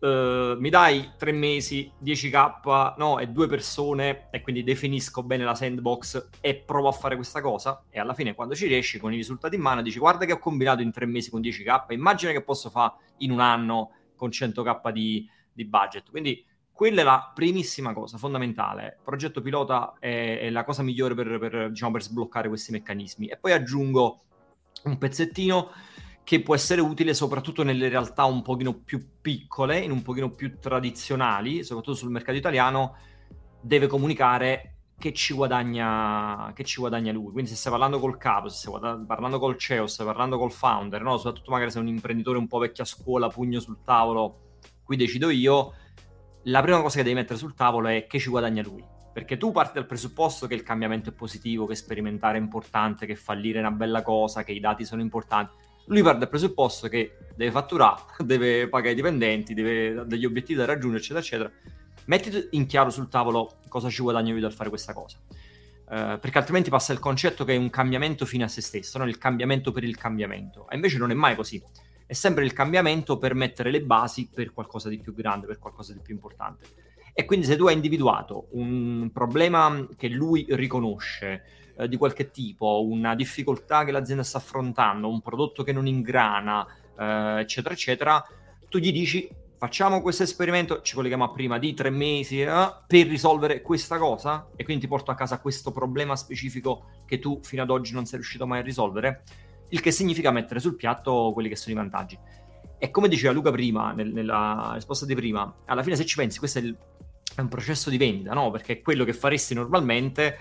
mi dai 3 mesi, 10k, no, e 2 persone, e quindi definisco bene la sandbox e provo a fare questa cosa, e alla fine quando ci riesci con i risultati in mano dici guarda che ho combinato in 3 mesi con 10k, immagina che posso fare in un anno con 100k di budget. Quindi quella è la primissima cosa, fondamentale. Il progetto pilota è la cosa migliore per sbloccare questi meccanismi. E poi aggiungo un pezzettino che può essere utile soprattutto nelle realtà un pochino più piccole, in un pochino più tradizionali, soprattutto sul mercato italiano. Deve comunicare che ci guadagna lui. Quindi se stai parlando col capo, se stai parlando col CEO, se stai parlando col founder, no? Soprattutto magari sei un imprenditore un po' vecchia scuola, pugno sul tavolo, qui decido io, la prima cosa che devi mettere sul tavolo è che ci guadagna lui, perché tu parti dal presupposto che il cambiamento è positivo, che sperimentare è importante, che fallire è una bella cosa, che i dati sono importanti. Lui parte dal presupposto che deve fatturare, deve pagare i dipendenti, deve degli obiettivi da raggiungere, eccetera, eccetera. Mettiti in chiaro sul tavolo cosa ci guadagna lui dal fare questa cosa, perché altrimenti passa il concetto che è un cambiamento fine a se stesso, no? Il cambiamento per il cambiamento, e invece non è mai così. È sempre il cambiamento per mettere le basi per qualcosa di più grande, per qualcosa di più importante. E quindi se tu hai individuato un problema che lui riconosce, di qualche tipo, una difficoltà che l'azienda sta affrontando, un prodotto che non ingrana, eccetera, eccetera, tu gli dici facciamo questo esperimento, ci colleghiamo a prima di 3 mesi per risolvere questa cosa, e quindi ti porto a casa questo problema specifico che tu fino ad oggi non sei riuscito mai a risolvere. Il che significa mettere sul piatto quelli che sono i vantaggi. E come diceva Luca prima, nella risposta di prima, alla fine se ci pensi questo è un processo di vendita, no? Perché è quello che faresti normalmente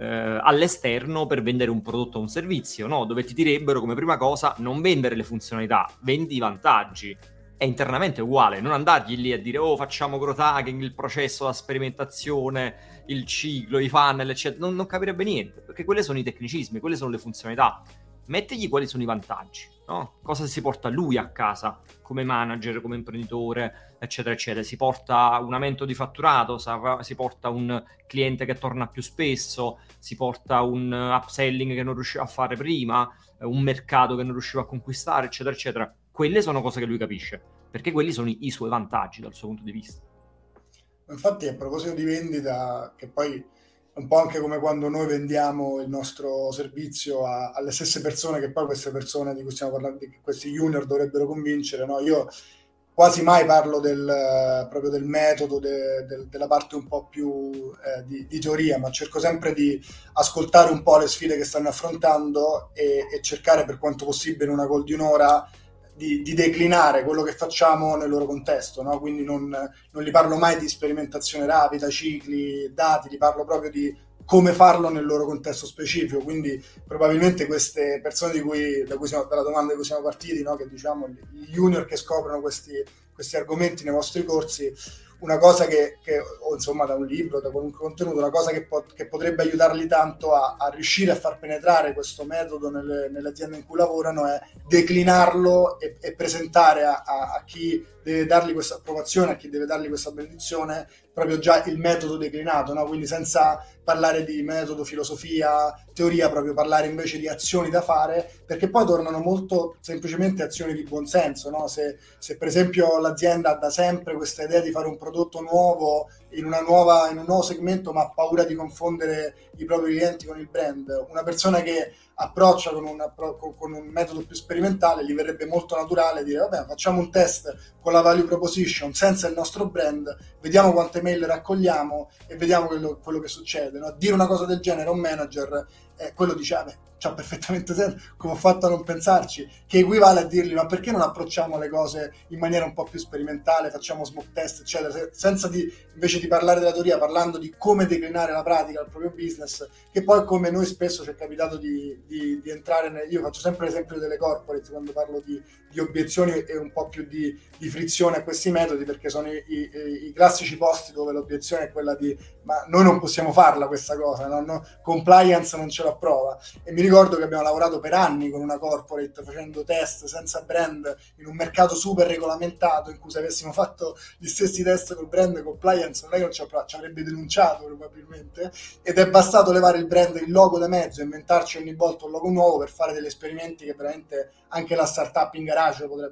all'esterno per vendere un prodotto o un servizio, no? Dove ti direbbero come prima cosa non vendere le funzionalità, vendi i vantaggi. È internamente uguale, non andargli lì a dire oh facciamo growth hacking, il processo, la sperimentazione, il ciclo, i funnel, eccetera. Non capirebbe niente, perché quelle sono i tecnicismi, quelle sono le funzionalità. mettigli quali sono i vantaggi, no? Cosa si porta lui a casa come manager, come imprenditore, eccetera, eccetera. Si porta un aumento di fatturato, si porta un cliente che torna più spesso, si porta un upselling che non riusciva a fare prima, un mercato che non riusciva a conquistare, eccetera, eccetera. Quelle sono cose che lui capisce, perché quelli sono i suoi vantaggi dal suo punto di vista. Infatti, a proposito di vendita, che poi è un po' anche come quando noi vendiamo il nostro servizio alle stesse persone, che poi queste persone di cui stiamo parlando, questi junior dovrebbero convincere, no? Io quasi mai parlo proprio del metodo, della parte un po' più di teoria, ma cerco sempre di ascoltare un po' le sfide che stanno affrontando e cercare per quanto possibile in una call di un'ora di declinare quello che facciamo nel loro contesto, no? Quindi non gli parlo mai di sperimentazione rapida, cicli, dati, gli parlo proprio di come farlo nel loro contesto specifico. Quindi probabilmente queste persone dalla domanda di cui siamo partiti, no? Che diciamo gli junior che scoprono questi argomenti nei vostri corsi, una cosa che o insomma da un libro, da qualunque contenuto, una cosa che potrebbe aiutarli tanto a riuscire a far penetrare questo metodo nelle aziende in cui lavorano è declinarlo e presentare a chi deve dargli questa approvazione, a chi deve dargli questa benedizione, proprio già il metodo declinato, no? Quindi senza parlare di metodo, filosofia, teoria, proprio parlare invece di azioni da fare, perché poi tornano molto semplicemente azioni di buonsenso, no? Se per esempio l'azienda ha da sempre questa idea di fare un prodotto nuovo in un nuovo segmento, ma ha paura di confondere i propri clienti con il brand, una persona che approccia con un metodo più sperimentale, gli verrebbe molto naturale dire vabbè, facciamo un test con la value proposition senza il nostro brand, vediamo quante mail raccogliamo e vediamo quello che succede, no? Dire una cosa del genere a un manager, quello dice vabbè, c'ha perfettamente senso, come ho fatto a non pensarci, che equivale a dirgli ma perché non approcciamo le cose in maniera un po' più sperimentale, facciamo smoke test eccetera, senza invece di parlare della teoria, parlando di come declinare la pratica al proprio business, che poi come noi spesso ci è capitato di entrare io faccio sempre l'esempio delle corporate quando parlo di obiezioni e un po' più di frizione a questi metodi, perché sono i classici posti dove l'obiezione è quella di ma noi non possiamo farla questa cosa, no? Compliance non ce la approva. E mi ricordo che abbiamo lavorato per anni con una corporate facendo test senza brand in un mercato super regolamentato, in cui se avessimo fatto gli stessi test col brand, compliance non è che ci avrebbe denunciato probabilmente, ed è bastato levare il brand, il logo da mezzo e inventarci ogni volta un logo nuovo per fare degli esperimenti che veramente anche la startup in garage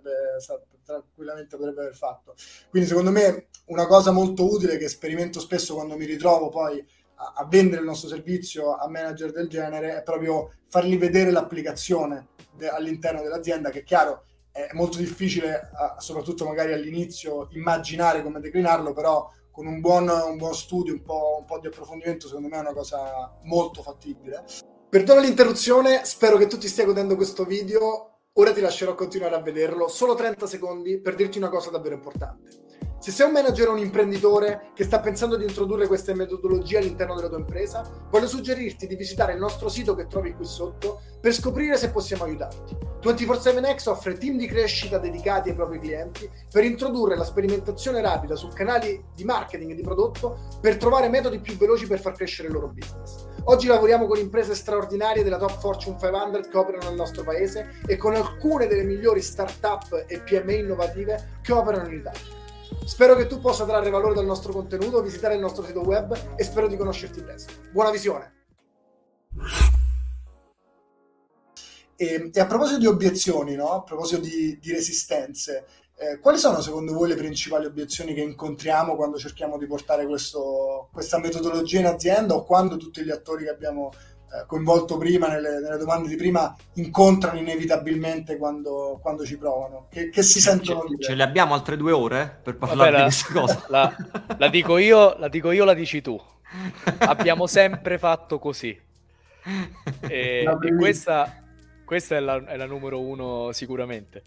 tranquillamente potrebbe aver fatto. Quindi secondo me una cosa molto utile che sperimento spesso quando mi ritrovo poi a vendere il nostro servizio a manager del genere è proprio fargli vedere l'applicazione all'interno dell'azienda, che è chiaro è molto difficile, soprattutto magari all'inizio, immaginare come declinarlo, però con un buon studio, un po' di approfondimento, secondo me è una cosa molto fattibile. Perdono l'interruzione, spero che tu ti stia godendo questo video. Ora ti lascerò continuare a vederlo, solo 30 secondi per dirti una cosa davvero importante. Se sei un manager o un imprenditore che sta pensando di introdurre queste metodologie all'interno della tua impresa, voglio suggerirti di visitare il nostro sito che trovi qui sotto per scoprire se possiamo aiutarti. 24/7X offre team di crescita dedicati ai propri clienti per introdurre la sperimentazione rapida su canali di marketing e di prodotto per trovare metodi più veloci per far crescere il loro business. Oggi lavoriamo con imprese straordinarie della top Fortune 500 che operano nel nostro paese e con alcune delle migliori start-up e PMI innovative che operano in Italia. Spero che tu possa trarre valore dal nostro contenuto, visitare il nostro sito web e spero di conoscerti presto. Buona visione! E a proposito di obiezioni, no? A proposito di resistenze, quali sono secondo voi le principali obiezioni che incontriamo quando cerchiamo di portare questa metodologia in azienda, o quando tutti gli attori che abbiamo coinvolto prima nelle domande di prima incontrano inevitabilmente quando ci provano? Che si sentono dire? Ce le abbiamo altre 2 ore per parlare di questa cosa? La dico io, la dici tu. Abbiamo sempre fatto così. E questa è la numero 1 sicuramente.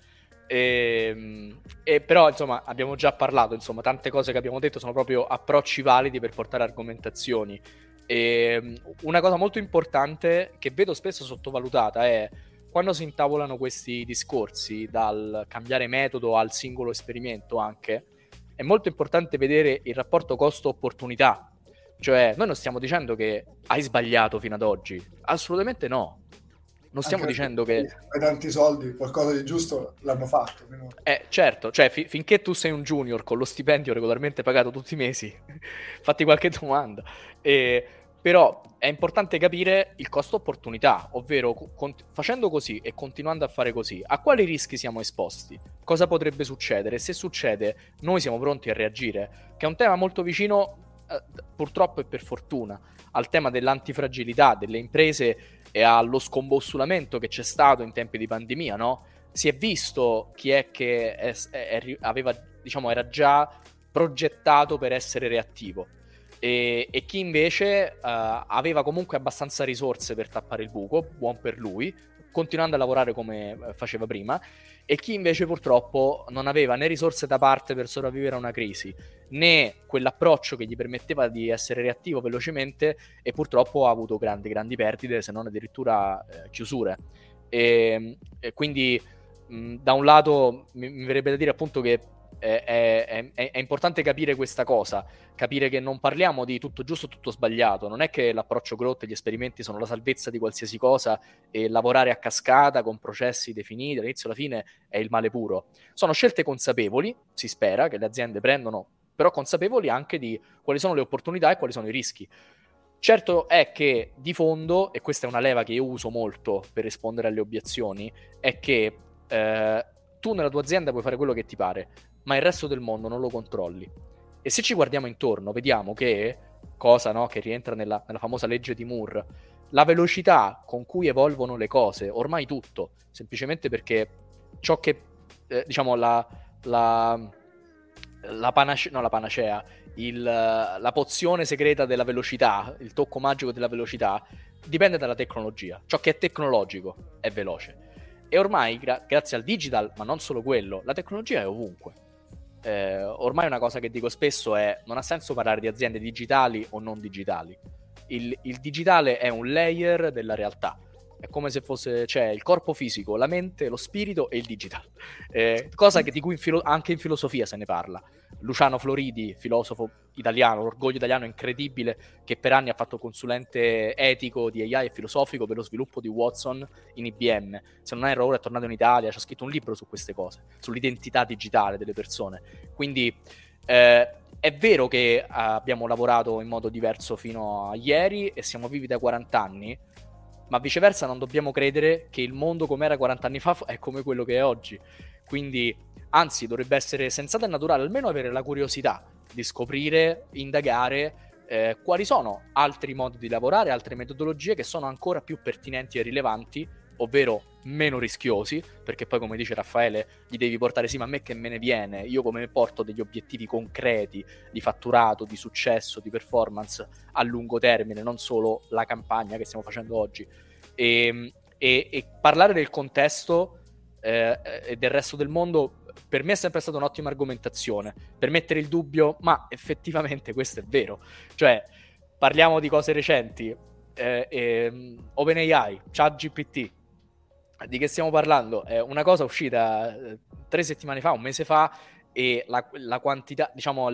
Però insomma abbiamo già parlato, insomma tante cose che abbiamo detto sono proprio approcci validi per portare argomentazioni. E una cosa molto importante che vedo spesso sottovalutata è quando si intavolano questi discorsi, dal cambiare metodo al singolo esperimento, anche è molto importante vedere il rapporto costo-opportunità. Cioè noi non stiamo dicendo che hai sbagliato fino ad oggi, assolutamente no, Non stiamo Anche dicendo che... hai tanti soldi, qualcosa di giusto l'hanno fatto. Certo, cioè finché tu sei un junior con lo stipendio regolarmente pagato tutti i mesi, fatti qualche domanda. Però è importante capire il costo opportunità, ovvero facendo così e continuando a fare così, a quali rischi siamo esposti? Cosa potrebbe succedere? Se succede, noi siamo pronti a reagire, che è un tema molto vicino, purtroppo e per fortuna, al tema dell'antifragilità delle imprese e allo scombussolamento che c'è stato in tempi di pandemia, no? Si è visto chi è che aveva, diciamo, era già progettato per essere reattivo e chi invece aveva comunque abbastanza risorse per tappare il buco, buon per lui, continuando a lavorare come faceva prima, e chi invece purtroppo non aveva né risorse da parte per sopravvivere a una crisi, né quell'approccio che gli permetteva di essere reattivo velocemente, e purtroppo ha avuto grandi perdite, se non addirittura chiusure. E quindi da un lato mi verrebbe da dire appunto che è importante capire questa cosa, capire che non parliamo di tutto giusto o tutto sbagliato, non è che l'approccio growth e gli esperimenti sono la salvezza di qualsiasi cosa e lavorare a cascata con processi definiti dall'inizio alla fine è il male puro. Sono scelte consapevoli, si spera che le aziende prendano, però consapevoli anche di quali sono le opportunità e quali sono i rischi. Certo è che di fondo, e questa è una leva che io uso molto per rispondere alle obiezioni, è che tu nella tua azienda puoi fare quello che ti pare, ma il resto del mondo non lo controlli. E se ci guardiamo intorno, vediamo che, cosa, no, che rientra nella famosa legge di Moore, la velocità con cui evolvono le cose, ormai tutto, semplicemente perché ciò che, diciamo, la panacea, la pozione segreta della velocità, il tocco magico della velocità, dipende dalla tecnologia. Ciò che è tecnologico è veloce. E ormai, grazie al digital, ma non solo quello, la tecnologia è ovunque. Ormai una cosa che dico spesso è: non ha senso parlare di aziende digitali o non digitali. Il digitale è un layer della realtà. È come se fosse, c'è il corpo fisico, la mente, lo spirito e il digital. Cosa di cui anche in filosofia se ne parla. Luciano Floridi, filosofo italiano, l'orgoglio italiano incredibile, che per anni ha fatto consulente etico di AI e filosofico per lo sviluppo di Watson in IBM. Se non erro, ora è tornato in Italia, ci ha scritto un libro su queste cose, sull'identità digitale delle persone. Quindi è vero che abbiamo lavorato in modo diverso fino a ieri e siamo vivi da 40 anni, ma viceversa non dobbiamo credere che il mondo come era 40 anni fa è come quello che è oggi. Quindi, anzi, dovrebbe essere sensato e naturale almeno avere la curiosità di scoprire, indagare quali sono altri modi di lavorare, altre metodologie che sono ancora più pertinenti e rilevanti, ovvero meno rischiosi, perché poi, come dice Raffaele, gli devi portare sì, ma a me che me ne viene, io come ne porto degli obiettivi concreti di fatturato, di successo, di performance a lungo termine, non solo la campagna che stiamo facendo oggi. E parlare del contesto e del resto del mondo per me è sempre stata un'ottima argomentazione per mettere il dubbio, ma effettivamente questo è vero. Cioè, parliamo di cose recenti, OpenAI, ChatGPT, di che stiamo parlando? È una cosa uscita 3 settimane fa, un mese fa, e la quantità, diciamo,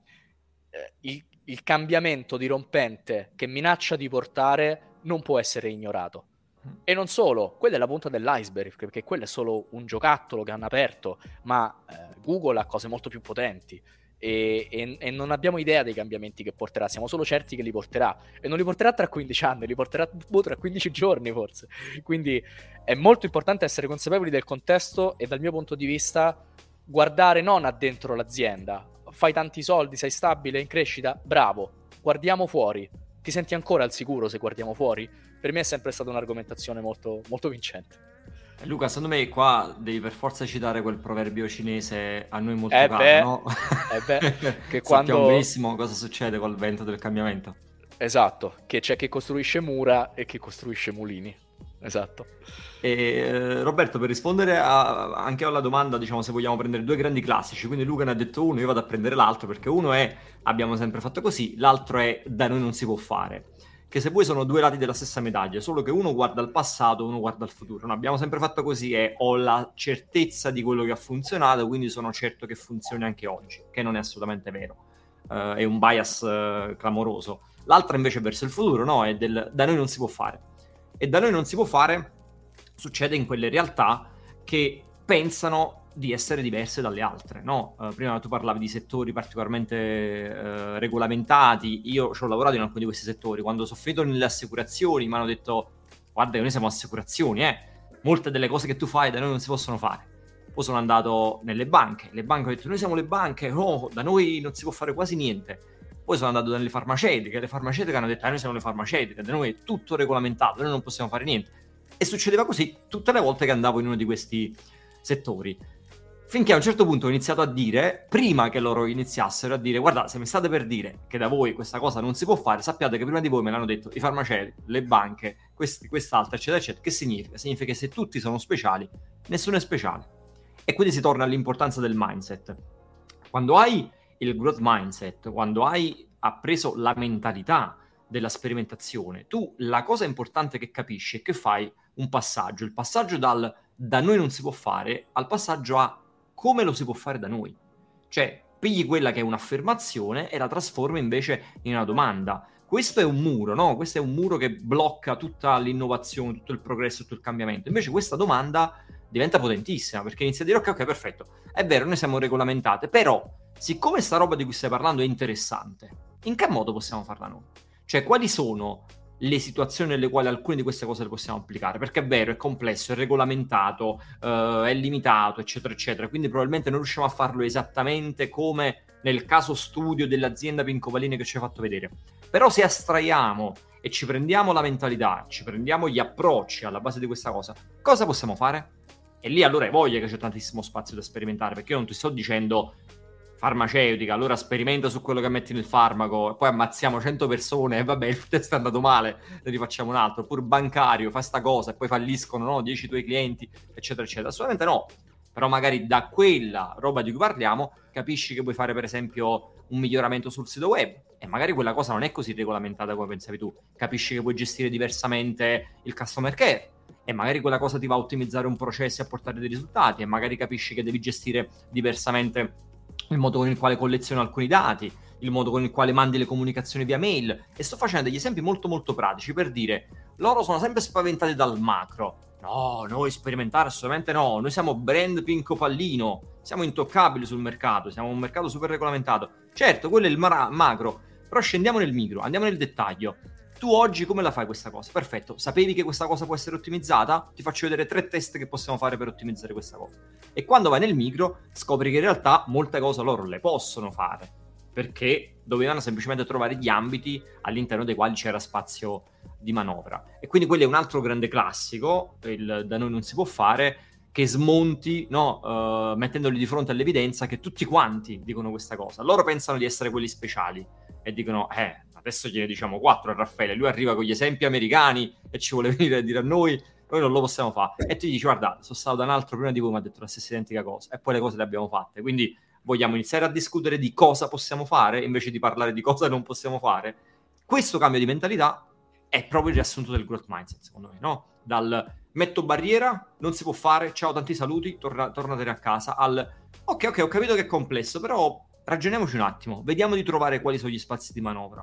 il cambiamento dirompente che minaccia di portare non può essere ignorato. E non solo, quella è la punta dell'iceberg, perché quello è solo un giocattolo che hanno aperto, ma Google ha cose molto più potenti e non abbiamo idea dei cambiamenti che porterà, siamo solo certi che li porterà, e non li porterà tra 15 anni, li porterà tra 15 giorni forse. Quindi è molto importante essere consapevoli del contesto e, dal mio punto di vista, guardare non addentro l'azienda. Fai tanti soldi, sei stabile, in crescita, bravo, guardiamo fuori. Ti senti ancora al sicuro se guardiamo fuori? Per me è sempre stata un'argomentazione molto, molto vincente. Luca, secondo me qua devi per forza citare quel proverbio cinese a noi molto caro, no? Che Sappiamo benissimo cosa succede col vento del cambiamento. Esatto, che c'è chi costruisce mura e chi costruisce mulini. Esatto. E Roberto, per rispondere anche alla domanda, diciamo, se vogliamo prendere 2 grandi classici, quindi Luca ne ha detto uno, io vado a prendere l'altro, perché uno è abbiamo sempre fatto così, l'altro è da noi non si può fare, che se vuoi sono 2 lati della stessa medaglia, solo che uno guarda al passato, uno guarda al futuro. No, abbiamo sempre fatto così e ho la certezza di quello che ha funzionato, quindi sono certo che funzioni anche oggi, che non è assolutamente vero, è un bias clamoroso. L'altra invece è verso il futuro, no? È da noi non si può fare. E da noi non si può fare succede in quelle realtà che pensano di essere diverse dalle altre, no? Prima tu parlavi di settori particolarmente regolamentati. Io ci ho lavorato in alcuni di questi settori. Quando sono finito nelle assicurazioni mi hanno detto: guarda che noi siamo assicurazioni, molte delle cose che tu fai da noi non si possono fare. Poi sono andato nelle banche, le banche hanno detto: noi siamo le banche, no, da noi non si può fare quasi niente. Poi sono andato nelle farmaceutiche, le farmaceutiche hanno detto: noi siamo le farmaceutiche, da noi è tutto regolamentato, noi non possiamo fare niente. E succedeva così tutte le volte che andavo in uno di questi settori, finché a un certo punto ho iniziato a dire, prima che loro iniziassero a dire: guarda, se mi state per dire che da voi questa cosa non si può fare, sappiate che prima di voi me l'hanno detto i farmaceutici, le banche, quest'altra, eccetera, eccetera. Che significa? Significa che se tutti sono speciali, nessuno è speciale. E quindi si torna all'importanza del mindset. Quando hai il growth mindset, quando hai appreso la mentalità della sperimentazione, tu la cosa importante che capisci è che fai un passaggio, il passaggio dal da noi non si può fare al passaggio a come lo si può fare da noi. Cioè, pigli quella che è un'affermazione e la trasformi invece in una domanda. Questo è un muro, no? Questo è un muro che blocca tutta l'innovazione, tutto il progresso, tutto il cambiamento. Invece questa domanda diventa potentissima, perché inizia a dire: ok, perfetto, è vero, noi siamo regolamentate, però siccome sta roba di cui stai parlando è interessante, in che modo possiamo farla noi? Cioè, quali sono le situazioni nelle quali alcune di queste cose le possiamo applicare? Perché è vero, è complesso, è regolamentato, è limitato, eccetera, eccetera, quindi probabilmente non riusciamo a farlo esattamente come nel caso studio dell'azienda Pinco Pallini che ci hai fatto vedere. Però se astraiamo e ci prendiamo la mentalità, ci prendiamo gli approcci alla base di questa cosa possiamo fare? E lì allora hai voglia che c'è tantissimo spazio da sperimentare, perché io non ti sto dicendo farmaceutica, allora sperimenta su quello che metti nel farmaco e poi ammazziamo 100 persone e vabbè, il test è andato male, ne rifacciamo un altro. Oppure bancario, fa sta cosa e poi falliscono, no, 10 tuoi clienti, eccetera, eccetera. Assolutamente no. Però magari da quella roba di cui parliamo capisci che puoi fare per esempio un miglioramento sul sito web e magari quella cosa non è così regolamentata come pensavi tu. Capisci che puoi gestire diversamente il customer care e magari quella cosa ti va a ottimizzare un processo e a portare dei risultati, e magari capisci che devi gestire diversamente il modo con il quale collezioni alcuni dati, il modo con il quale mandi le comunicazioni via mail. E sto facendo degli esempi molto molto pratici per dire: loro sono sempre spaventati dal macro. No, noi sperimentare assolutamente no, noi siamo brand Pinco Pallino, siamo intoccabili sul mercato, siamo un mercato super regolamentato. Certo, quello è il macro, però scendiamo nel micro, andiamo nel dettaglio. Tu oggi come la fai questa cosa? Perfetto, sapevi che questa cosa può essere ottimizzata? Ti faccio vedere 3 test che possiamo fare per ottimizzare questa cosa. E quando vai nel micro scopri che in realtà molte cose loro le possono fare, perché dovevano semplicemente trovare gli ambiti all'interno dei quali c'era spazio di manovra. E quindi quello è un altro grande classico, il da noi non si può fare, che smonti, no, mettendoli di fronte all'evidenza che tutti quanti dicono questa cosa. Loro pensano di essere quelli speciali e dicono: adesso gliene diciamo 4 a Raffaele, lui arriva con gli esempi americani e ci vuole venire a dire a noi non lo possiamo fare. E tu gli dici: guarda, sono stato da un altro prima di voi, mi ha detto la stessa identica cosa, e poi le cose le abbiamo fatte. Quindi vogliamo iniziare a discutere di cosa possiamo fare invece di parlare di cosa non possiamo fare. Questo cambio di mentalità è proprio il riassunto del growth mindset, secondo me, no? Dal metto barriera, non si può fare, ciao, tanti saluti, tornatene a casa, al ok, ho capito che è complesso, però ragioniamoci un attimo, vediamo di trovare quali sono gli spazi di manovra.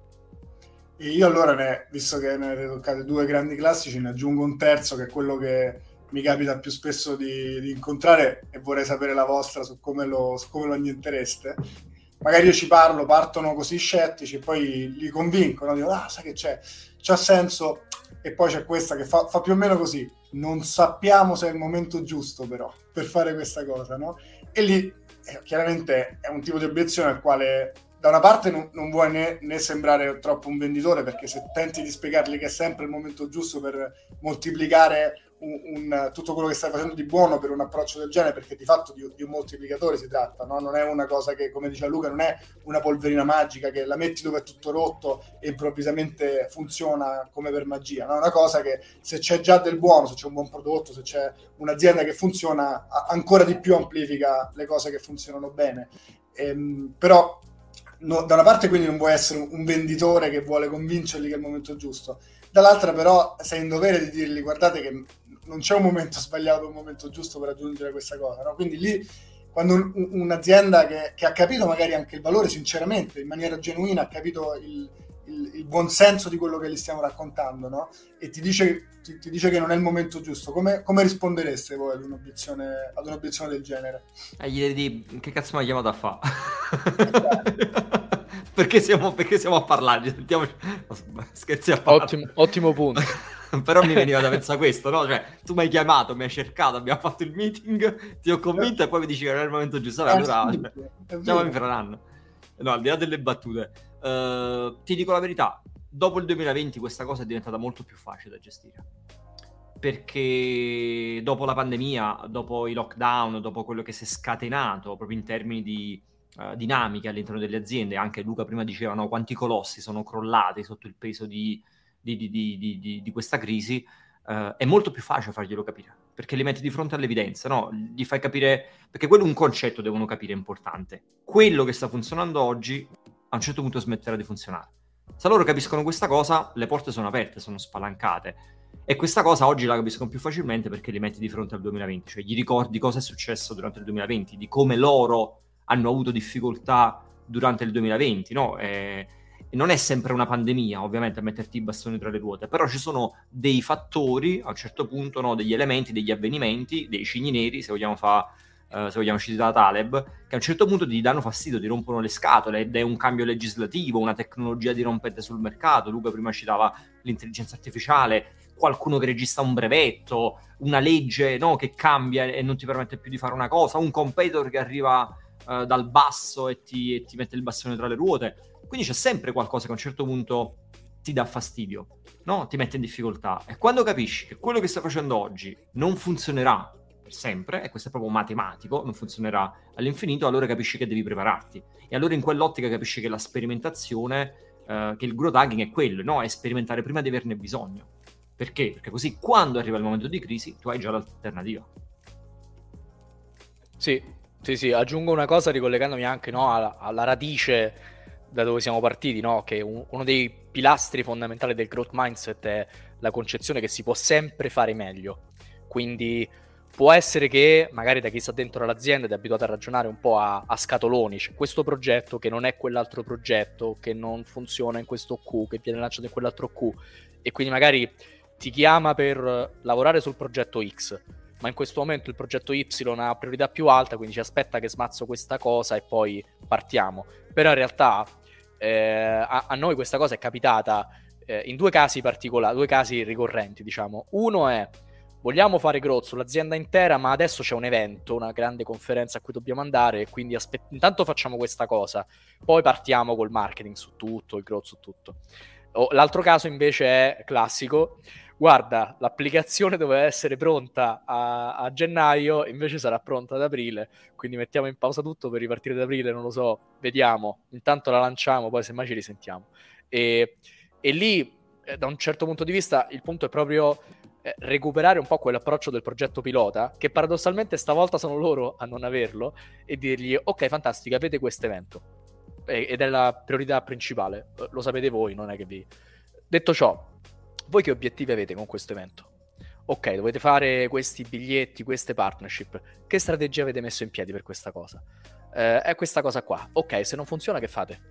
E io allora, visto che ne avete toccate 2 grandi classici, ne aggiungo un terzo che è quello che mi capita più spesso di incontrare, e vorrei sapere la vostra su come lo annientereste. Magari io ci partono così scettici e poi li convincono, dico: sai che c'ha senso, e poi c'è questa che fa più o meno così: non sappiamo se è il momento giusto però per fare questa cosa, no? E lì chiaramente è un tipo di obiezione al quale da una parte non vuoi né sembrare troppo un venditore, perché se tenti di spiegargli che è sempre il momento giusto per moltiplicare tutto quello che stai facendo di buono per un approccio del genere, perché di fatto di un moltiplicatore si tratta, no? Non è una cosa che, come diceva Luca, non è una polverina magica che la metti dove è tutto rotto e improvvisamente funziona come per magia, no? È una cosa che se c'è già del buono, se c'è un buon prodotto, se c'è un'azienda che funziona, ancora di più amplifica le cose che funzionano bene. Però no, da una parte quindi non vuoi essere un venditore che vuole convincerli che è il momento giusto, dall'altra però sei in dovere di dirgli: guardate che non c'è un momento sbagliato, un momento giusto per raggiungere questa cosa, no? Quindi lì, quando un'azienda che ha capito magari anche il valore sinceramente, in maniera genuina, ha capito il il buon senso di quello che gli stiamo raccontando, no? E ti dice che non è il momento giusto, come rispondereste voi ad un'obiezione del genere? Gli dici, che cazzo mi ha chiamato a fa'? perché siamo a parlare? Scherzi a parte. Ottimo punto. Però mi veniva da pensare questo, no? Cioè, tu mi hai chiamato, mi hai cercato, abbiamo fatto il meeting, ti ho convinto e poi mi dici che non è il momento giusto. Allora, mi faranno. No, al di là delle battute, ti dico la verità, dopo il 2020 questa cosa è diventata molto più facile da gestire. Perché dopo la pandemia, dopo i lockdown, dopo quello che si è scatenato proprio in termini di dinamiche all'interno delle aziende, anche Luca prima diceva, no, quanti colossi sono crollati sotto il peso di questa crisi, è molto più facile farglielo capire, perché li metti di fronte all'evidenza, no? Gli fai capire, perché quello è un concetto, devono capire, importante. Quello che sta funzionando oggi a un certo punto smetterà di funzionare. Se loro capiscono questa cosa, le porte sono aperte, sono spalancate, e questa cosa oggi la capiscono più facilmente perché li metti di fronte al 2020, cioè gli ricordi cosa è successo durante il 2020, di come loro hanno avuto difficoltà durante il 2020, no? E non è sempre una pandemia, ovviamente, a metterti i bastoni tra le ruote, però ci sono dei fattori, a un certo punto, no, degli elementi, degli avvenimenti, dei cigni neri, se vogliamo citare Taleb, che a un certo punto ti danno fastidio, ti rompono le scatole, ed è un cambio legislativo, una tecnologia dirompente sul mercato. Luca prima citava l'intelligenza artificiale, qualcuno che registra un brevetto, una legge, no, che cambia e non ti permette più di fare una cosa, un competitor che arriva dal basso e ti mette il bastone tra le ruote. Quindi c'è sempre qualcosa che a un certo punto ti dà fastidio, no? Ti mette in difficoltà. E quando capisci che quello che stai facendo oggi non funzionerà per sempre, e questo è proprio matematico, non funzionerà all'infinito, allora capisci che devi prepararti. E allora in quell'ottica capisci che la sperimentazione, che il growth hacking è quello, no? È sperimentare prima di averne bisogno. Perché? Perché così quando arriva il momento di crisi tu hai già l'alternativa. Sì, aggiungo una cosa ricollegandomi anche, no, alla radice da dove siamo partiti, no? Che uno dei pilastri fondamentali del growth mindset è la concezione che si può sempre fare meglio. Quindi può essere che magari da chi sta dentro l'azienda ed è abituato a ragionare un po' a scatoloni, c'è questo progetto che non è quell'altro progetto, che non funziona in questo Q, che viene lanciato in quell'altro Q, e quindi magari ti chiama per lavorare sul progetto X, ma in questo momento il progetto Y ha priorità più alta, quindi ci aspetta che smazzo questa cosa e poi partiamo. Però in realtà a noi questa cosa è capitata in due casi particolari, due casi ricorrenti, diciamo. Uno è: vogliamo fare growth sull'azienda intera, ma adesso c'è un evento, una grande conferenza a cui dobbiamo andare, quindi intanto facciamo questa cosa, poi partiamo col marketing su tutto, il growth su tutto. L'altro caso invece è classico: guarda, l'applicazione doveva essere pronta a gennaio, invece sarà pronta ad aprile, quindi mettiamo in pausa tutto per ripartire ad aprile, non lo so, vediamo, intanto la lanciamo, poi semmai ci risentiamo. E lì, da un certo punto di vista, il punto è proprio recuperare un po' quell'approccio del progetto pilota, che paradossalmente stavolta sono loro a non averlo, e dirgli: ok, fantastico, avete questo evento, ed è la priorità principale, lo sapete voi, non è che vi... Detto ciò, voi che obiettivi avete con questo evento? Ok, dovete fare questi biglietti, queste partnership. Che strategia avete messo in piedi per questa cosa? È questa cosa qua. Ok, se non funziona, che fate?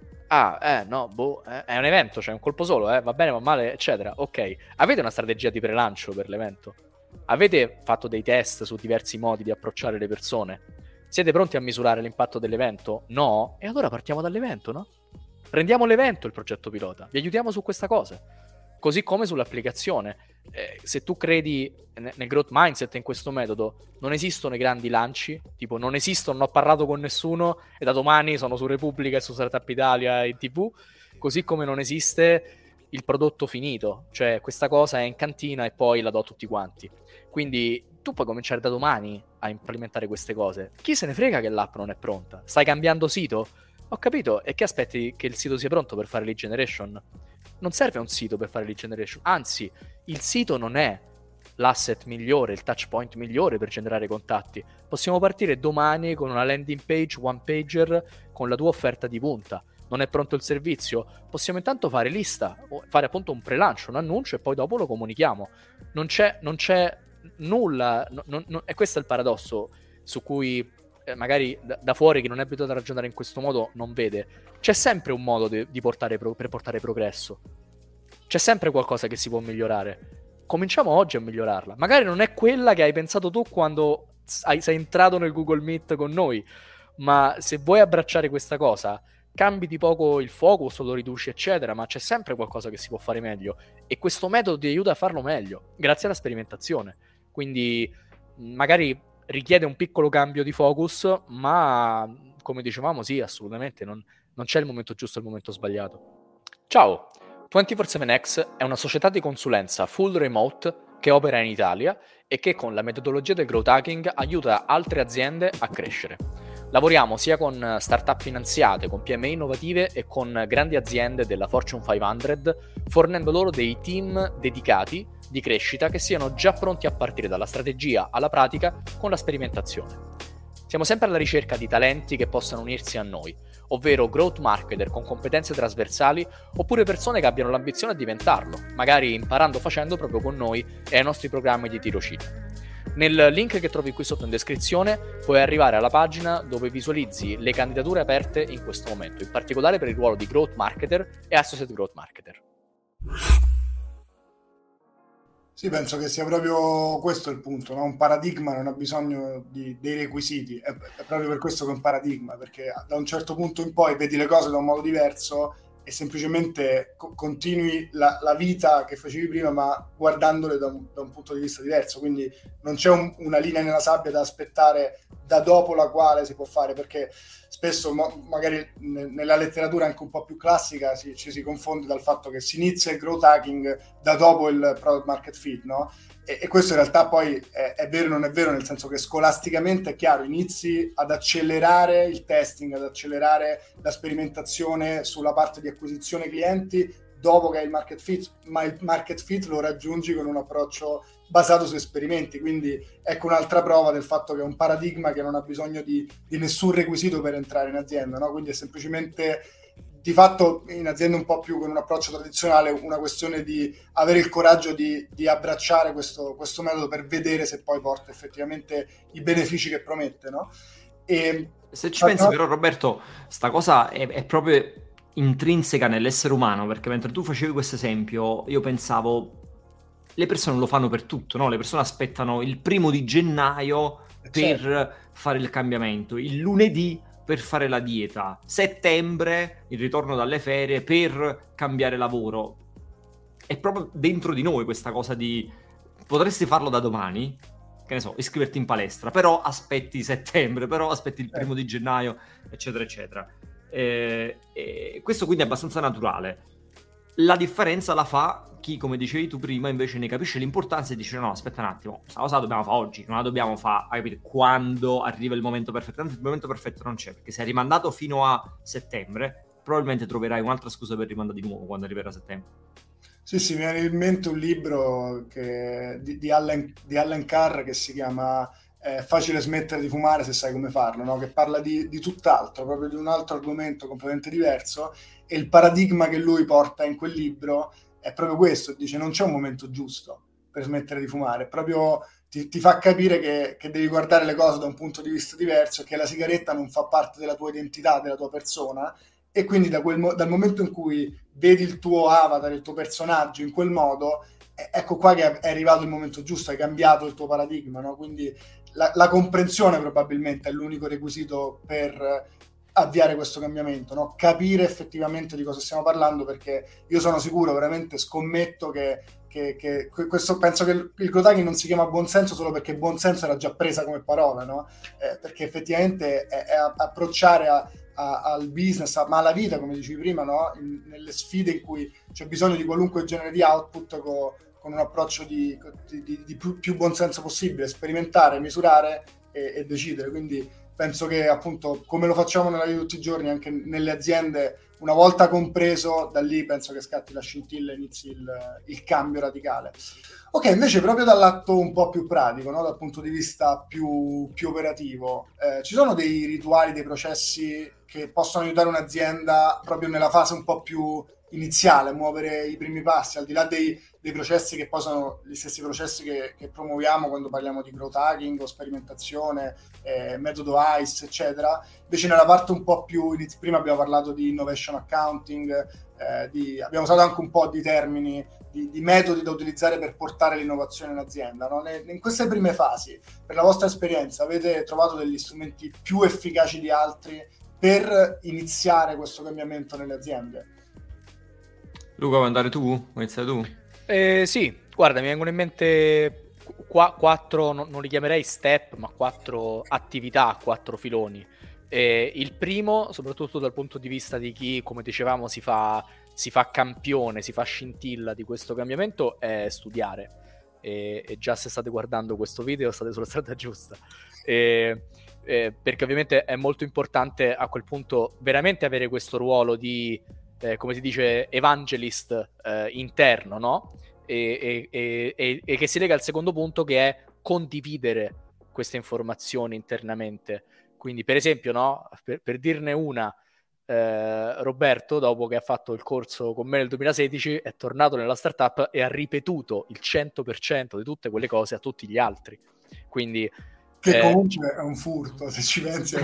No, è un evento, cioè un colpo solo, va bene, va male, eccetera. Ok, avete una strategia di prelancio per l'evento? Avete fatto dei test su diversi modi di approcciare le persone? Siete pronti a misurare l'impatto dell'evento? No? E allora partiamo dall'evento, no? Rendiamo l'evento il progetto pilota, vi aiutiamo su questa cosa. Così come sull'applicazione. Se tu credi nel growth mindset e in questo metodo, non esistono i grandi lanci, tipo non esistono, non ho parlato con nessuno e da domani sono su Repubblica e su Startup Italia e TV, così come non esiste il prodotto finito, cioè questa cosa è in cantina e poi la do a tutti quanti. Quindi tu puoi cominciare da domani a implementare queste cose. Chi se ne frega che l'app non è pronta? Stai cambiando sito? Ho capito, e che aspetti che il sito sia pronto per fare lead generation? Non serve un sito per fare lead generation, anzi, il sito non è l'asset migliore, il touch point migliore per generare contatti. Possiamo partire domani con una landing page, one pager, con la tua offerta di punta. Non è pronto il servizio? Possiamo intanto fare lista, fare appunto un pre-lancio, un annuncio, e poi dopo lo comunichiamo. Non c'è nulla, e questo è il paradosso su cui magari da fuori, chi non è abituato a ragionare in questo modo non vede, c'è sempre un modo per portare progresso, c'è sempre qualcosa che si può migliorare. Cominciamo oggi a migliorarla. Magari non è quella che hai pensato tu quando sei entrato nel Google Meet con noi, ma se vuoi abbracciare questa cosa, cambi di poco il focus, lo riduci eccetera, ma c'è sempre qualcosa che si può fare meglio, e questo metodo ti aiuta a farlo meglio grazie alla sperimentazione. Quindi magari richiede un piccolo cambio di focus, ma come dicevamo, sì, assolutamente non c'è il momento giusto e il momento sbagliato. Ciao, 24/7X è una società di consulenza full remote che opera in Italia e che con la metodologia del growth hacking aiuta altre aziende a crescere. Lavoriamo sia con startup finanziate, con PMI innovative e con grandi aziende della Fortune 500, fornendo loro dei team dedicati di crescita che siano già pronti a partire dalla strategia alla pratica con la sperimentazione. Siamo sempre alla ricerca di talenti che possano unirsi a noi, ovvero growth marketer con competenze trasversali oppure persone che abbiano l'ambizione di diventarlo, magari imparando facendo proprio con noi e ai nostri programmi di tirocinio. Nel link che trovi qui sotto in descrizione puoi arrivare alla pagina dove visualizzi le candidature aperte in questo momento, in particolare per il ruolo di Growth Marketer e Associate Growth Marketer. Sì, penso che sia proprio questo il punto, no? Un paradigma non ha bisogno dei requisiti, è proprio per questo che è un paradigma, perché da un certo punto in poi vedi le cose da un modo diverso e semplicemente continui la vita che facevi prima, ma guardandole da un punto di vista diverso. Quindi non c'è una linea nella sabbia da aspettare da dopo la quale si può fare, perché spesso magari nella letteratura anche un po' più classica ci si confonde dal fatto che si inizia il growth hacking da dopo il product market fit, no? E questo in realtà poi è vero e non è vero, nel senso che scolasticamente è chiaro, inizi ad accelerare il testing, ad accelerare la sperimentazione sulla parte di acquisizione clienti dopo che hai il market fit, ma il market fit lo raggiungi con un approccio basato su esperimenti. Quindi ecco un'altra prova del fatto che è un paradigma che non ha bisogno di nessun requisito per entrare in azienda, no? Quindi è semplicemente, di fatto, in aziende un po' più con un approccio tradizionale, una questione di avere il coraggio di abbracciare questo metodo per vedere se poi porta effettivamente i benefici che promette, no? E se ci pensi però, Roberto, sta cosa è proprio intrinseca nell'essere umano, perché mentre tu facevi questo esempio io pensavo le persone lo fanno per tutto, no? Le persone aspettano il 1 gennaio per fare il cambiamento, il lunedì per fare la dieta, settembre il ritorno dalle ferie per cambiare lavoro. È proprio dentro di noi questa cosa di potresti farlo da domani, che ne so, iscriverti in palestra, però aspetti settembre, però aspetti il 1 gennaio, eccetera eccetera. Questo quindi è abbastanza naturale. La differenza la fa chi, come dicevi tu prima, invece ne capisce l'importanza e dice no, aspetta un attimo, questa cosa la dobbiamo fare oggi, non la dobbiamo fare, capire, quando arriva il momento perfetto. Tanto il momento perfetto non c'è, perché se è rimandato fino a settembre probabilmente troverai un'altra scusa per rimandare di nuovo quando arriverà settembre. Sì, mi viene in mente un libro di Allen Carr che si chiama Facile smettere di fumare se sai come farlo, no? Che parla di tutt'altro, proprio di un altro argomento completamente diverso, e il paradigma che lui porta in quel libro è proprio questo: dice non c'è un momento giusto per smettere di fumare, proprio ti fa capire che devi guardare le cose da un punto di vista diverso, che la sigaretta non fa parte della tua identità, della tua persona, e quindi dal momento in cui vedi il tuo avatar, il tuo personaggio in quel modo, ecco qua che è arrivato il momento giusto, hai cambiato il tuo paradigma, no? Quindi la comprensione probabilmente è l'unico requisito per avviare questo cambiamento, no? Capire effettivamente di cosa stiamo parlando, perché io sono sicuro, veramente scommetto che questo, penso che il growth hacking non si chiama buonsenso solo perché buonsenso era già presa come parola, no? Perché effettivamente è approcciare al business, ma alla vita, come dicevi prima, no? Nelle sfide in cui c'è bisogno di qualunque genere di output con un approccio di più buonsenso possibile, sperimentare, misurare e decidere. Quindi penso che appunto, come lo facciamo nella vita di tutti i giorni, anche nelle aziende, una volta compreso, da lì penso che scatti la scintilla e inizi il cambio radicale. Ok, invece proprio dall'atto un po' più pratico, no? Dal punto di vista più operativo, ci sono dei rituali, dei processi che possono aiutare un'azienda proprio nella fase un po' più iniziale, muovere i primi passi, al di là dei processi che poi sono gli stessi processi che promuoviamo quando parliamo di growth hacking o sperimentazione, metodo ICE, eccetera. Invece nella parte un po' più, prima abbiamo parlato di innovation accounting, abbiamo usato anche un po' di termini, di metodi da utilizzare per portare l'innovazione in azienda, no? In queste prime fasi, per la vostra esperienza, avete trovato degli strumenti più efficaci di altri per iniziare questo cambiamento nelle aziende? Luca, vuoi andare tu? Vuoi iniziare tu? Sì, guarda, mi vengono in mente quattro, non li chiamerei step, ma 4 attività, 4 filoni. Il primo, soprattutto dal punto di vista di chi, come dicevamo, si fa campione, si fa scintilla di questo cambiamento, è studiare. E già se state guardando questo video state sulla strada giusta. Perché ovviamente è molto importante a quel punto veramente avere questo ruolo di, come si dice, evangelist interno, no? E che si lega al secondo punto, che è condividere queste informazioni internamente. Quindi, per esempio, no? Per dirne una, Roberto, dopo che ha fatto il corso con me nel 2016, è tornato nella startup e ha ripetuto il 100% di tutte quelle cose a tutti gli altri. Quindi che comunque è un furto, se ci pensi.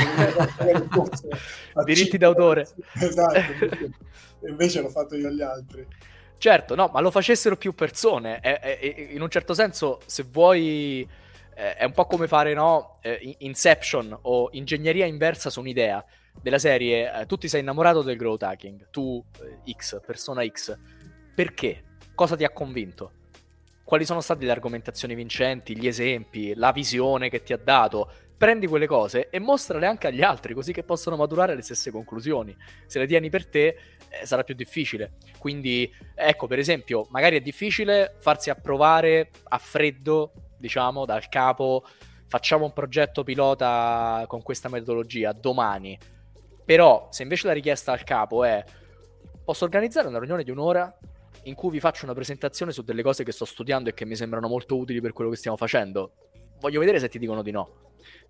Diritti d'autore. Esatto, invece l'ho fatto io agli altri. Certo, no, ma lo facessero più persone. In un certo senso, se vuoi, è un po' come fare, no, Inception o ingegneria inversa su un'idea. Della serie, tu ti sei innamorato del growth hacking, tu X, persona X. Perché? Cosa ti ha convinto? Quali sono state le argomentazioni vincenti, gli esempi, la visione che ti ha dato? Prendi quelle cose e mostrale anche agli altri, così che possono maturare le stesse conclusioni. Se le tieni per te, sarà più difficile. Quindi, ecco, per esempio, magari è difficile farsi approvare a freddo, diciamo, dal capo. Facciamo un progetto pilota con questa metodologia domani. Però, se invece la richiesta al capo è: posso organizzare una riunione di un'ora in cui vi faccio una presentazione su delle cose che sto studiando e che mi sembrano molto utili per quello che stiamo facendo? Voglio vedere se ti dicono di no.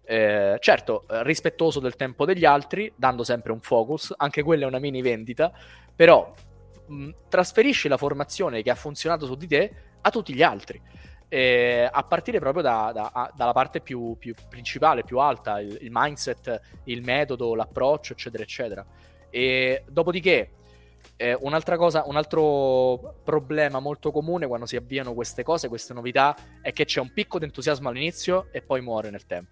Certo, rispettoso del tempo degli altri, dando sempre un focus, anche quella è una mini vendita, però trasferisci la formazione che ha funzionato su di te a tutti gli altri, a partire proprio dalla parte più principale, più alta, il mindset, il metodo, l'approccio, eccetera, eccetera. E dopodiché, un'altra cosa, un altro problema molto comune quando si avviano queste cose, queste novità, è che c'è un picco di entusiasmo all'inizio e poi muore nel tempo.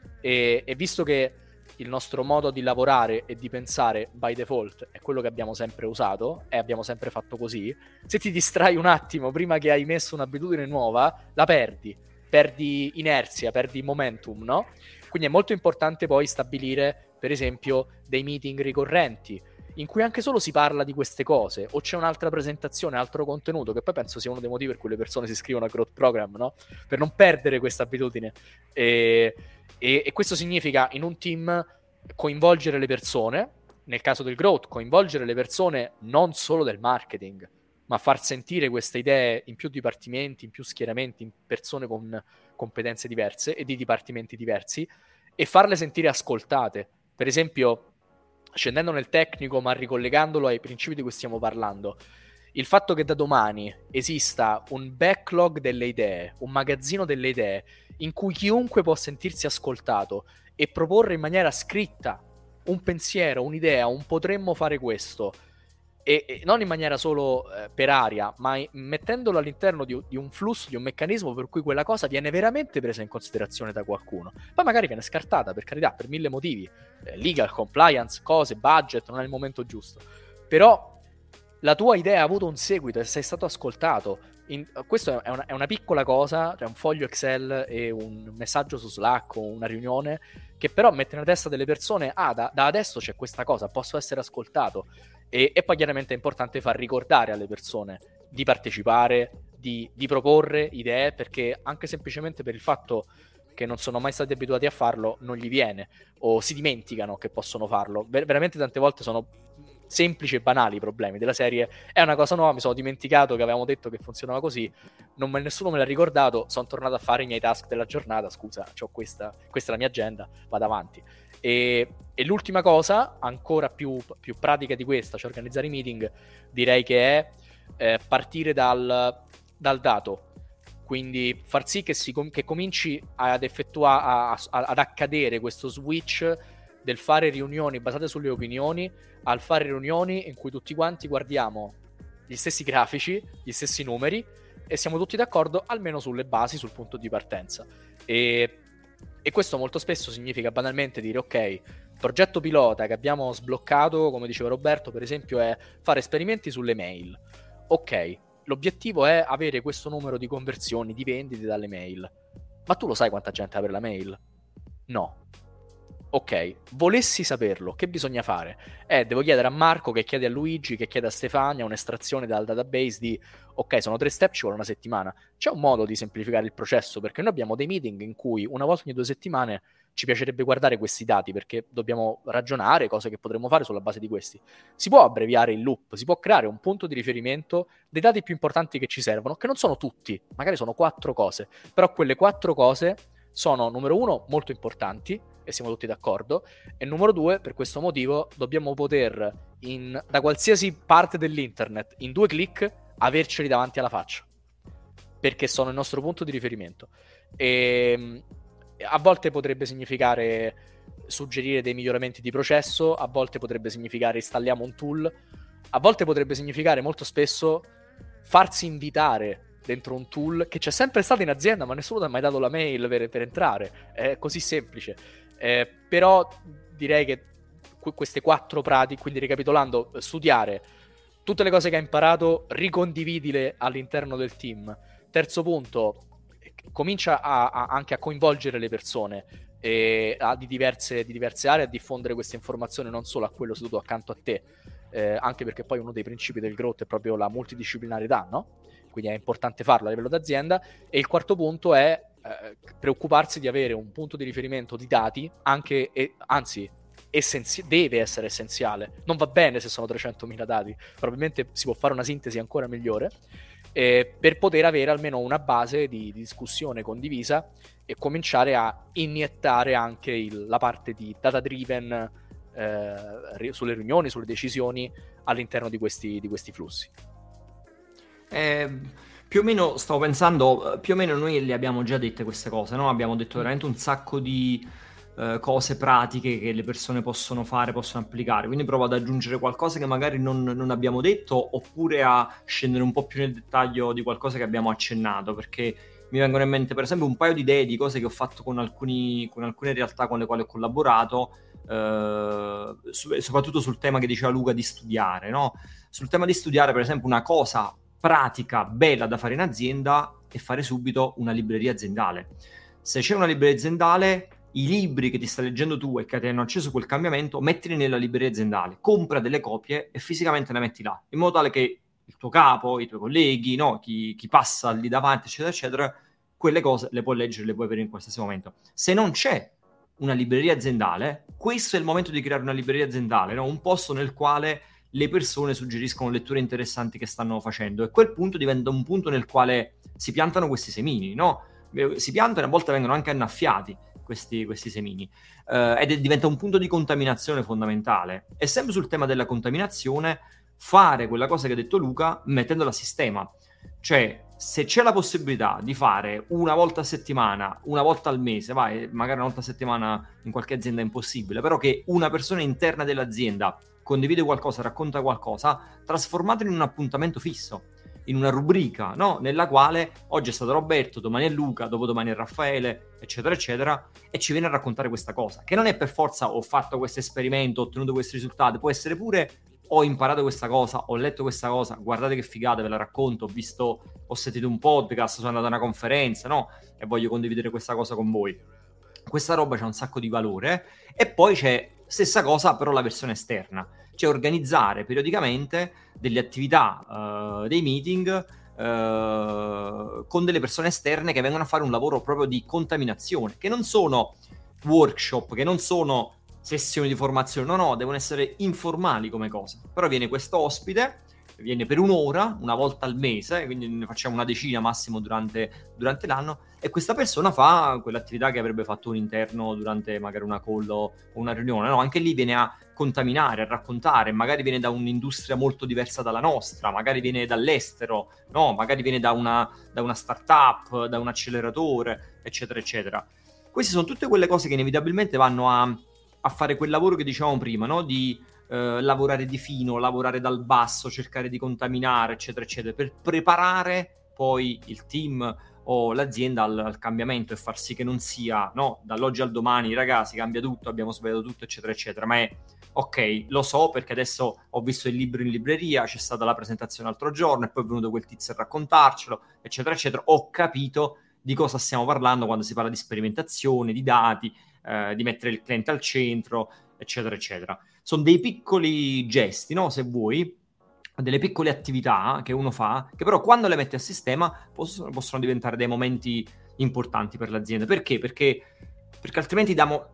E visto che il nostro modo di lavorare e di pensare by default è quello che abbiamo sempre usato e abbiamo sempre fatto così, se ti distrai un attimo prima che hai messo un'abitudine nuova, la perdi inerzia, perdi momentum, no? Quindi è molto importante poi stabilire, per esempio, dei meeting ricorrenti in cui anche solo si parla di queste cose, o c'è un'altra presentazione, altro contenuto, che poi penso sia uno dei motivi per cui le persone si iscrivono a Growth Program, no? Per non perdere questa abitudine. E questo significa, in un team, coinvolgere le persone, nel caso del growth, coinvolgere le persone non solo del marketing, ma far sentire queste idee in più dipartimenti, in più schieramenti, in persone con competenze diverse e di dipartimenti diversi, e farle sentire ascoltate. Per esempio, scendendo nel tecnico ma ricollegandolo ai principi di cui stiamo parlando, il fatto che da domani esista un backlog delle idee, un magazzino delle idee, in cui chiunque può sentirsi ascoltato e proporre in maniera scritta un pensiero, un'idea, un potremmo fare questo, e non in maniera solo per aria, ma mettendolo all'interno di un flusso, di un meccanismo per cui quella cosa viene veramente presa in considerazione da qualcuno. Poi magari viene scartata, per carità, per 1000 motivi, legal, compliance, cose, budget, non è il momento giusto, però la tua idea ha avuto un seguito e sei stato ascoltato. Questo è una piccola cosa, cioè un foglio Excel e un messaggio su Slack o una riunione, che però mette nella testa delle persone: da adesso c'è questa cosa, posso essere ascoltato. E poi chiaramente è importante far ricordare alle persone di partecipare, di proporre idee, perché anche semplicemente per il fatto che non sono mai stati abituati a farlo, non gli viene, o si dimenticano che possono farlo. Veramente tante volte sono semplici e banali i problemi della serie: è una cosa nuova, mi sono dimenticato che avevamo detto che funzionava così, nessuno me l'ha ricordato, sono tornato a fare i miei task della giornata, scusa, c'ho questa è la mia agenda, vado avanti. E l'ultima cosa, ancora più pratica di questa, cioè organizzare i meeting, direi che è partire dal dato. Quindi far sì che cominci ad ad accadere questo switch del fare riunioni basate sulle opinioni al fare riunioni in cui tutti quanti guardiamo gli stessi grafici, gli stessi numeri e siamo tutti d'accordo almeno sulle basi, sul punto di partenza. E questo molto spesso significa banalmente dire ok, il progetto pilota che abbiamo sbloccato, come diceva Roberto per esempio, è fare esperimenti sulle mail. Ok, l'obiettivo è avere questo numero di conversioni, di vendite dalle mail. Ma tu lo sai quanta gente apre la mail? No. Ok, volessi saperlo, che bisogna fare? Devo chiedere a Marco, che chiede a Luigi, che chiede a Stefania un'estrazione dal database di ok, sono 3 step, ci vuole una settimana. C'è un modo di semplificare il processo, perché noi abbiamo dei meeting in cui una volta ogni 2 settimane ci piacerebbe guardare questi dati, perché dobbiamo ragionare cose che potremmo fare sulla base di questi. Si può abbreviare il loop, si può creare un punto di riferimento dei dati più importanti che ci servono, che non sono tutti, magari sono 4 cose, però quelle 4 cose sono, numero 1, molto importanti, e siamo tutti d'accordo, e numero 2, per questo motivo, dobbiamo poter, da qualsiasi parte dell'internet, in 2 click, averceli davanti alla faccia, perché sono il nostro punto di riferimento. E a volte potrebbe significare suggerire dei miglioramenti di processo, a volte potrebbe significare installiamo un tool, a volte potrebbe significare molto spesso farsi invitare dentro un tool che c'è sempre stato in azienda ma nessuno ti ha mai dato la mail per entrare, è così semplice. Però direi che queste 4 pratiche, quindi ricapitolando, studiare tutte le cose che hai imparato, ricondividile all'interno del team. Terzo punto, comincia anche a coinvolgere le persone di diverse aree, a diffondere queste informazioni non solo a quello seduto accanto a te, anche perché poi uno dei principi del growth è proprio la multidisciplinarità, no? Quindi è importante farlo a livello d'azienda. E il quarto punto è preoccuparsi di avere un punto di riferimento di dati, anzi deve essere essenziale. Non va bene se sono 300.000 dati, probabilmente si può fare una sintesi ancora migliore, per poter avere almeno una base di discussione condivisa e cominciare a iniettare anche la parte di data driven sulle riunioni, sulle decisioni all'interno di questi flussi. Più o meno stavo pensando, più o meno noi le abbiamo già dette queste cose, no? Abbiamo detto veramente un sacco di cose pratiche che le persone possono fare, possono applicare, quindi provo ad aggiungere qualcosa che magari non abbiamo detto, oppure a scendere un po' più nel dettaglio di qualcosa che abbiamo accennato, perché mi vengono in mente per esempio un paio di idee di cose che ho fatto con alcune realtà con le quali ho collaborato, soprattutto sul tema che diceva Luca di studiare, no? Sul tema di studiare, per esempio, una cosa pratica, bella da fare in azienda è fare subito una libreria aziendale. Se c'è una libreria aziendale, i libri che ti stai leggendo tu e che ti hanno acceso quel cambiamento, mettili nella libreria aziendale, compra delle copie e fisicamente le metti là, in modo tale che il tuo capo, i tuoi colleghi, no? chi passa lì davanti, eccetera, eccetera, quelle cose le puoi leggere, le puoi avere in qualsiasi momento. Se non c'è una libreria aziendale, questo è il momento di creare una libreria aziendale, no? Un posto nel quale le persone suggeriscono letture interessanti che stanno facendo, e quel punto diventa un punto nel quale si piantano questi semini, no? Si piantano e a volte vengono anche annaffiati questi semini, diventa un punto di contaminazione fondamentale. E sempre sul tema della contaminazione, fare quella cosa che ha detto Luca mettendola a sistema, cioè se c'è la possibilità di fare una volta a settimana, una volta al mese, magari una volta a settimana in qualche azienda è impossibile, però che una persona interna dell'azienda condivide qualcosa, racconta qualcosa, trasformatelo in un appuntamento fisso, in una rubrica, no? Nella quale oggi è stato Roberto, domani è Luca, dopodomani è Raffaele, eccetera, eccetera, e ci viene a raccontare questa cosa, che non è per forza ho fatto questo esperimento, ho ottenuto questi risultati, può essere pure ho imparato questa cosa, ho letto questa cosa, guardate che figata, ve la racconto, ho sentito un podcast, sono andato a una conferenza, no? E voglio condividere questa cosa con voi. Questa roba c'ha un sacco di valore. E poi c'è stessa cosa però la versione esterna, cioè organizzare periodicamente delle attività, dei meeting con delle persone esterne che vengono a fare un lavoro proprio di contaminazione, che non sono workshop, che non sono sessioni di formazione, no, devono essere informali come cosa. Però viene questo ospite, viene per un'ora, una volta al mese, quindi ne facciamo una decina massimo durante l'anno, e questa persona fa quell'attività che avrebbe fatto un interno durante magari una call o una riunione, no? Anche lì viene a contaminare, a raccontare, magari viene da un'industria molto diversa dalla nostra, magari viene dall'estero, no? Magari viene da una startup, da un acceleratore, eccetera, eccetera. Queste sono tutte quelle cose che inevitabilmente vanno a fare quel lavoro che dicevamo prima, no? Di lavorare di fino, lavorare dal basso, cercare di contaminare, eccetera, eccetera, per preparare poi il team o l'azienda al cambiamento e far sì che non sia, no, dall'oggi al domani, ragazzi, cambia tutto, abbiamo sbagliato tutto, eccetera, eccetera, ma è ok, lo so perché adesso ho visto il libro in libreria, c'è stata la presentazione l'altro giorno e poi è venuto quel tizio a raccontarcelo, eccetera, eccetera, ho capito di cosa stiamo parlando quando si parla di sperimentazione, di dati, di mettere il cliente al centro, eccetera, eccetera. Sono dei piccoli gesti, no, se vuoi, delle piccole attività che uno fa, che però quando le metti a sistema possono diventare dei momenti importanti per l'azienda. Perché? Perché altrimenti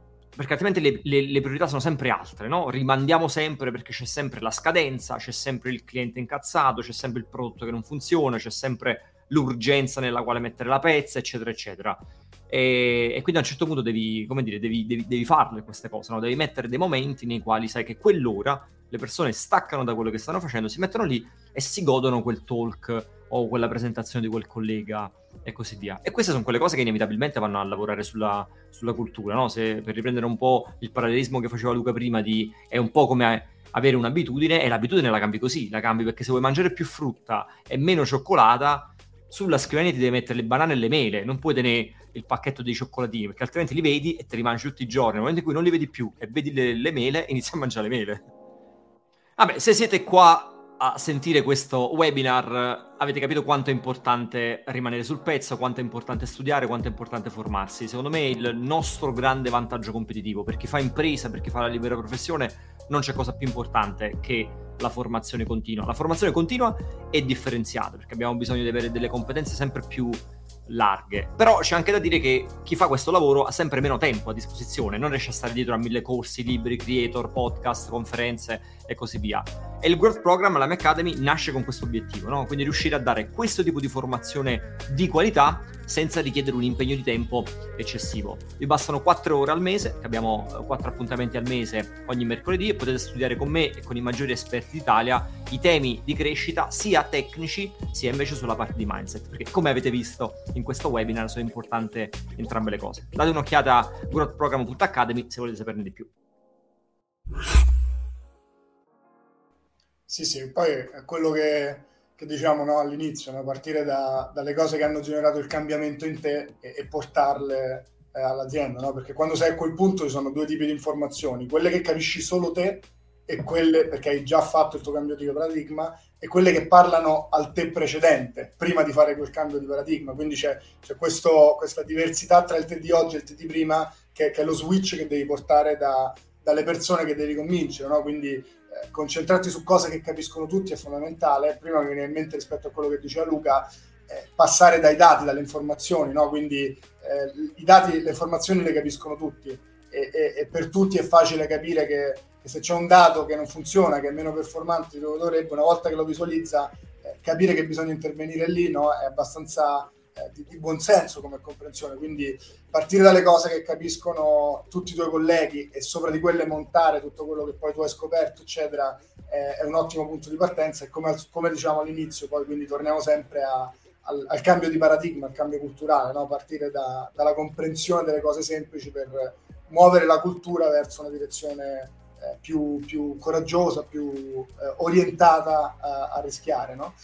le priorità sono sempre altre, no? Rimandiamo sempre perché c'è sempre la scadenza, c'è sempre il cliente incazzato, c'è sempre il prodotto che non funziona, c'è sempre l'urgenza nella quale mettere la pezza, eccetera, eccetera. E quindi a un certo punto devi farle queste cose, no? Devi mettere dei momenti nei quali sai che quell'ora le persone staccano da quello che stanno facendo, si mettono lì e si godono quel talk o quella presentazione di quel collega e così via. E queste sono quelle cose che inevitabilmente vanno a lavorare sulla cultura, no? Se, per riprendere un po' il parallelismo che faceva Luca prima, è un po' come avere un'abitudine, e l'abitudine la cambi così, la cambi perché se vuoi mangiare più frutta e meno cioccolata, sulla scrivania ti devi mettere le banane e le mele, non puoi tenere il pacchetto dei cioccolatini, perché altrimenti li vedi e te li mangi tutti i giorni. Nel momento in cui non li vedi più e vedi le mele, inizi a mangiare le mele. Vabbè, se siete qua a sentire questo webinar, avete capito quanto è importante rimanere sul pezzo, quanto è importante studiare, quanto è importante formarsi. Secondo me il nostro grande vantaggio competitivo per chi fa impresa, per chi fa la libera professione, non c'è cosa più importante che la formazione continua. La formazione continua è differenziata perché abbiamo bisogno di avere delle competenze sempre più larghe, però c'è anche da dire che chi fa questo lavoro ha sempre meno tempo a disposizione, non riesce a stare dietro a 1000 corsi, libri, creator, podcast, conferenze e così via. E il Growth Program, la Mia Academy, nasce con questo obiettivo, no? Quindi riuscire a dare questo tipo di formazione di qualità senza richiedere un impegno di tempo eccessivo. Vi bastano 4 ore al mese, che abbiamo 4 appuntamenti al mese ogni mercoledì, e potete studiare con me e con i maggiori esperti d'Italia i temi di crescita sia tecnici sia invece sulla parte di mindset, perché come avete visto in questo webinar sono importanti entrambe le cose. Date un'occhiata a growthprogram.academy se volete saperne di più. Sì, poi è quello che diciamo, no, all'inizio, no? Partire dalle cose che hanno generato il cambiamento in te e portarle all'azienda, no? Perché quando sei a quel punto ci sono due tipi di informazioni, quelle che capisci solo te e quelle, perché hai già fatto il tuo cambio di paradigma, e quelle che parlano al te precedente, prima di fare quel cambio di paradigma. Quindi c'è questa diversità tra il te di oggi e il te di prima, che è lo switch che devi portare dalle persone che devi convincere, no? Quindi concentrarti su cose che capiscono tutti è fondamentale. Prima mi viene in mente, rispetto a quello che diceva Luca, passare dai dati, dalle informazioni, no? Quindi i dati, le informazioni le capiscono tutti e per tutti è facile capire che se c'è un dato che non funziona, che è meno performante di quello che dovrebbe, una volta che lo visualizza, capire che bisogna intervenire lì, no? È abbastanza di buon senso come comprensione. Quindi partire dalle cose che capiscono tutti i tuoi colleghi e sopra di quelle montare tutto quello che poi tu hai scoperto, eccetera, è un ottimo punto di partenza. E come diciamo all'inizio, poi quindi torniamo sempre al cambio di paradigma, al cambio culturale, no? Partire dalla comprensione delle cose semplici per muovere la cultura verso una direzione più coraggiosa, più orientata a rischiare, no?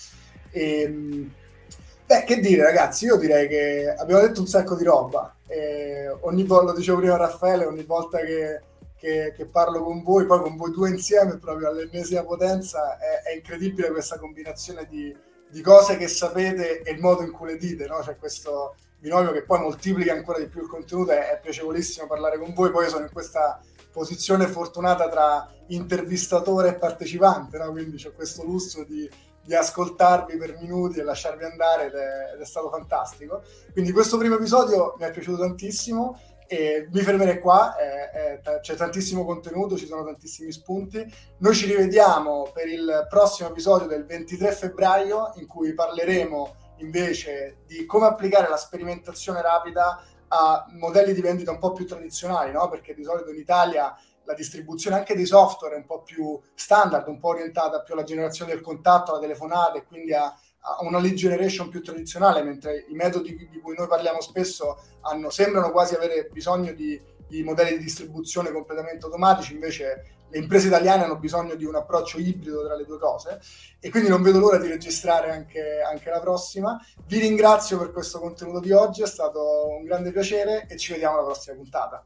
Che dire, ragazzi, io direi che abbiamo detto un sacco di roba. Ogni volta, lo dicevo prima a Raffaele, ogni volta che parlo con voi, poi con voi due insieme, proprio all'ennesima potenza, è incredibile questa combinazione di cose che sapete e il modo in cui le dite, no? C'è questo binomio che poi moltiplica ancora di più il contenuto. È piacevolissimo parlare con voi. Poi io sono in questa posizione fortunata tra intervistatore e partecipante, no? Quindi c'ho questo lusso di ascoltarvi per minuti e lasciarvi andare ed è stato fantastico. Quindi questo primo episodio mi è piaciuto tantissimo E mi fermerei qua, c'è tantissimo contenuto, ci sono tantissimi spunti. Noi ci rivediamo per il prossimo episodio del 23 febbraio, in cui parleremo invece di come applicare la sperimentazione rapida a modelli di vendita un po' più tradizionali, no? Perché di solito in Italia la distribuzione anche dei software è un po' più standard, un po' orientata più alla generazione del contatto, alla telefonata, e quindi a una lead generation più tradizionale, mentre i metodi di cui noi parliamo spesso sembrano quasi avere bisogno di modelli di distribuzione completamente automatici. Invece le imprese italiane hanno bisogno di un approccio ibrido tra le due cose, e quindi non vedo l'ora di registrare anche la prossima. Vi ringrazio per questo contenuto di oggi, è stato un grande piacere e ci vediamo alla prossima puntata.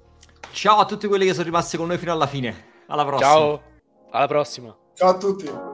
Ciao a tutti quelli che sono rimasti con noi fino alla fine. Alla prossima. Ciao, alla prossima. Ciao a tutti.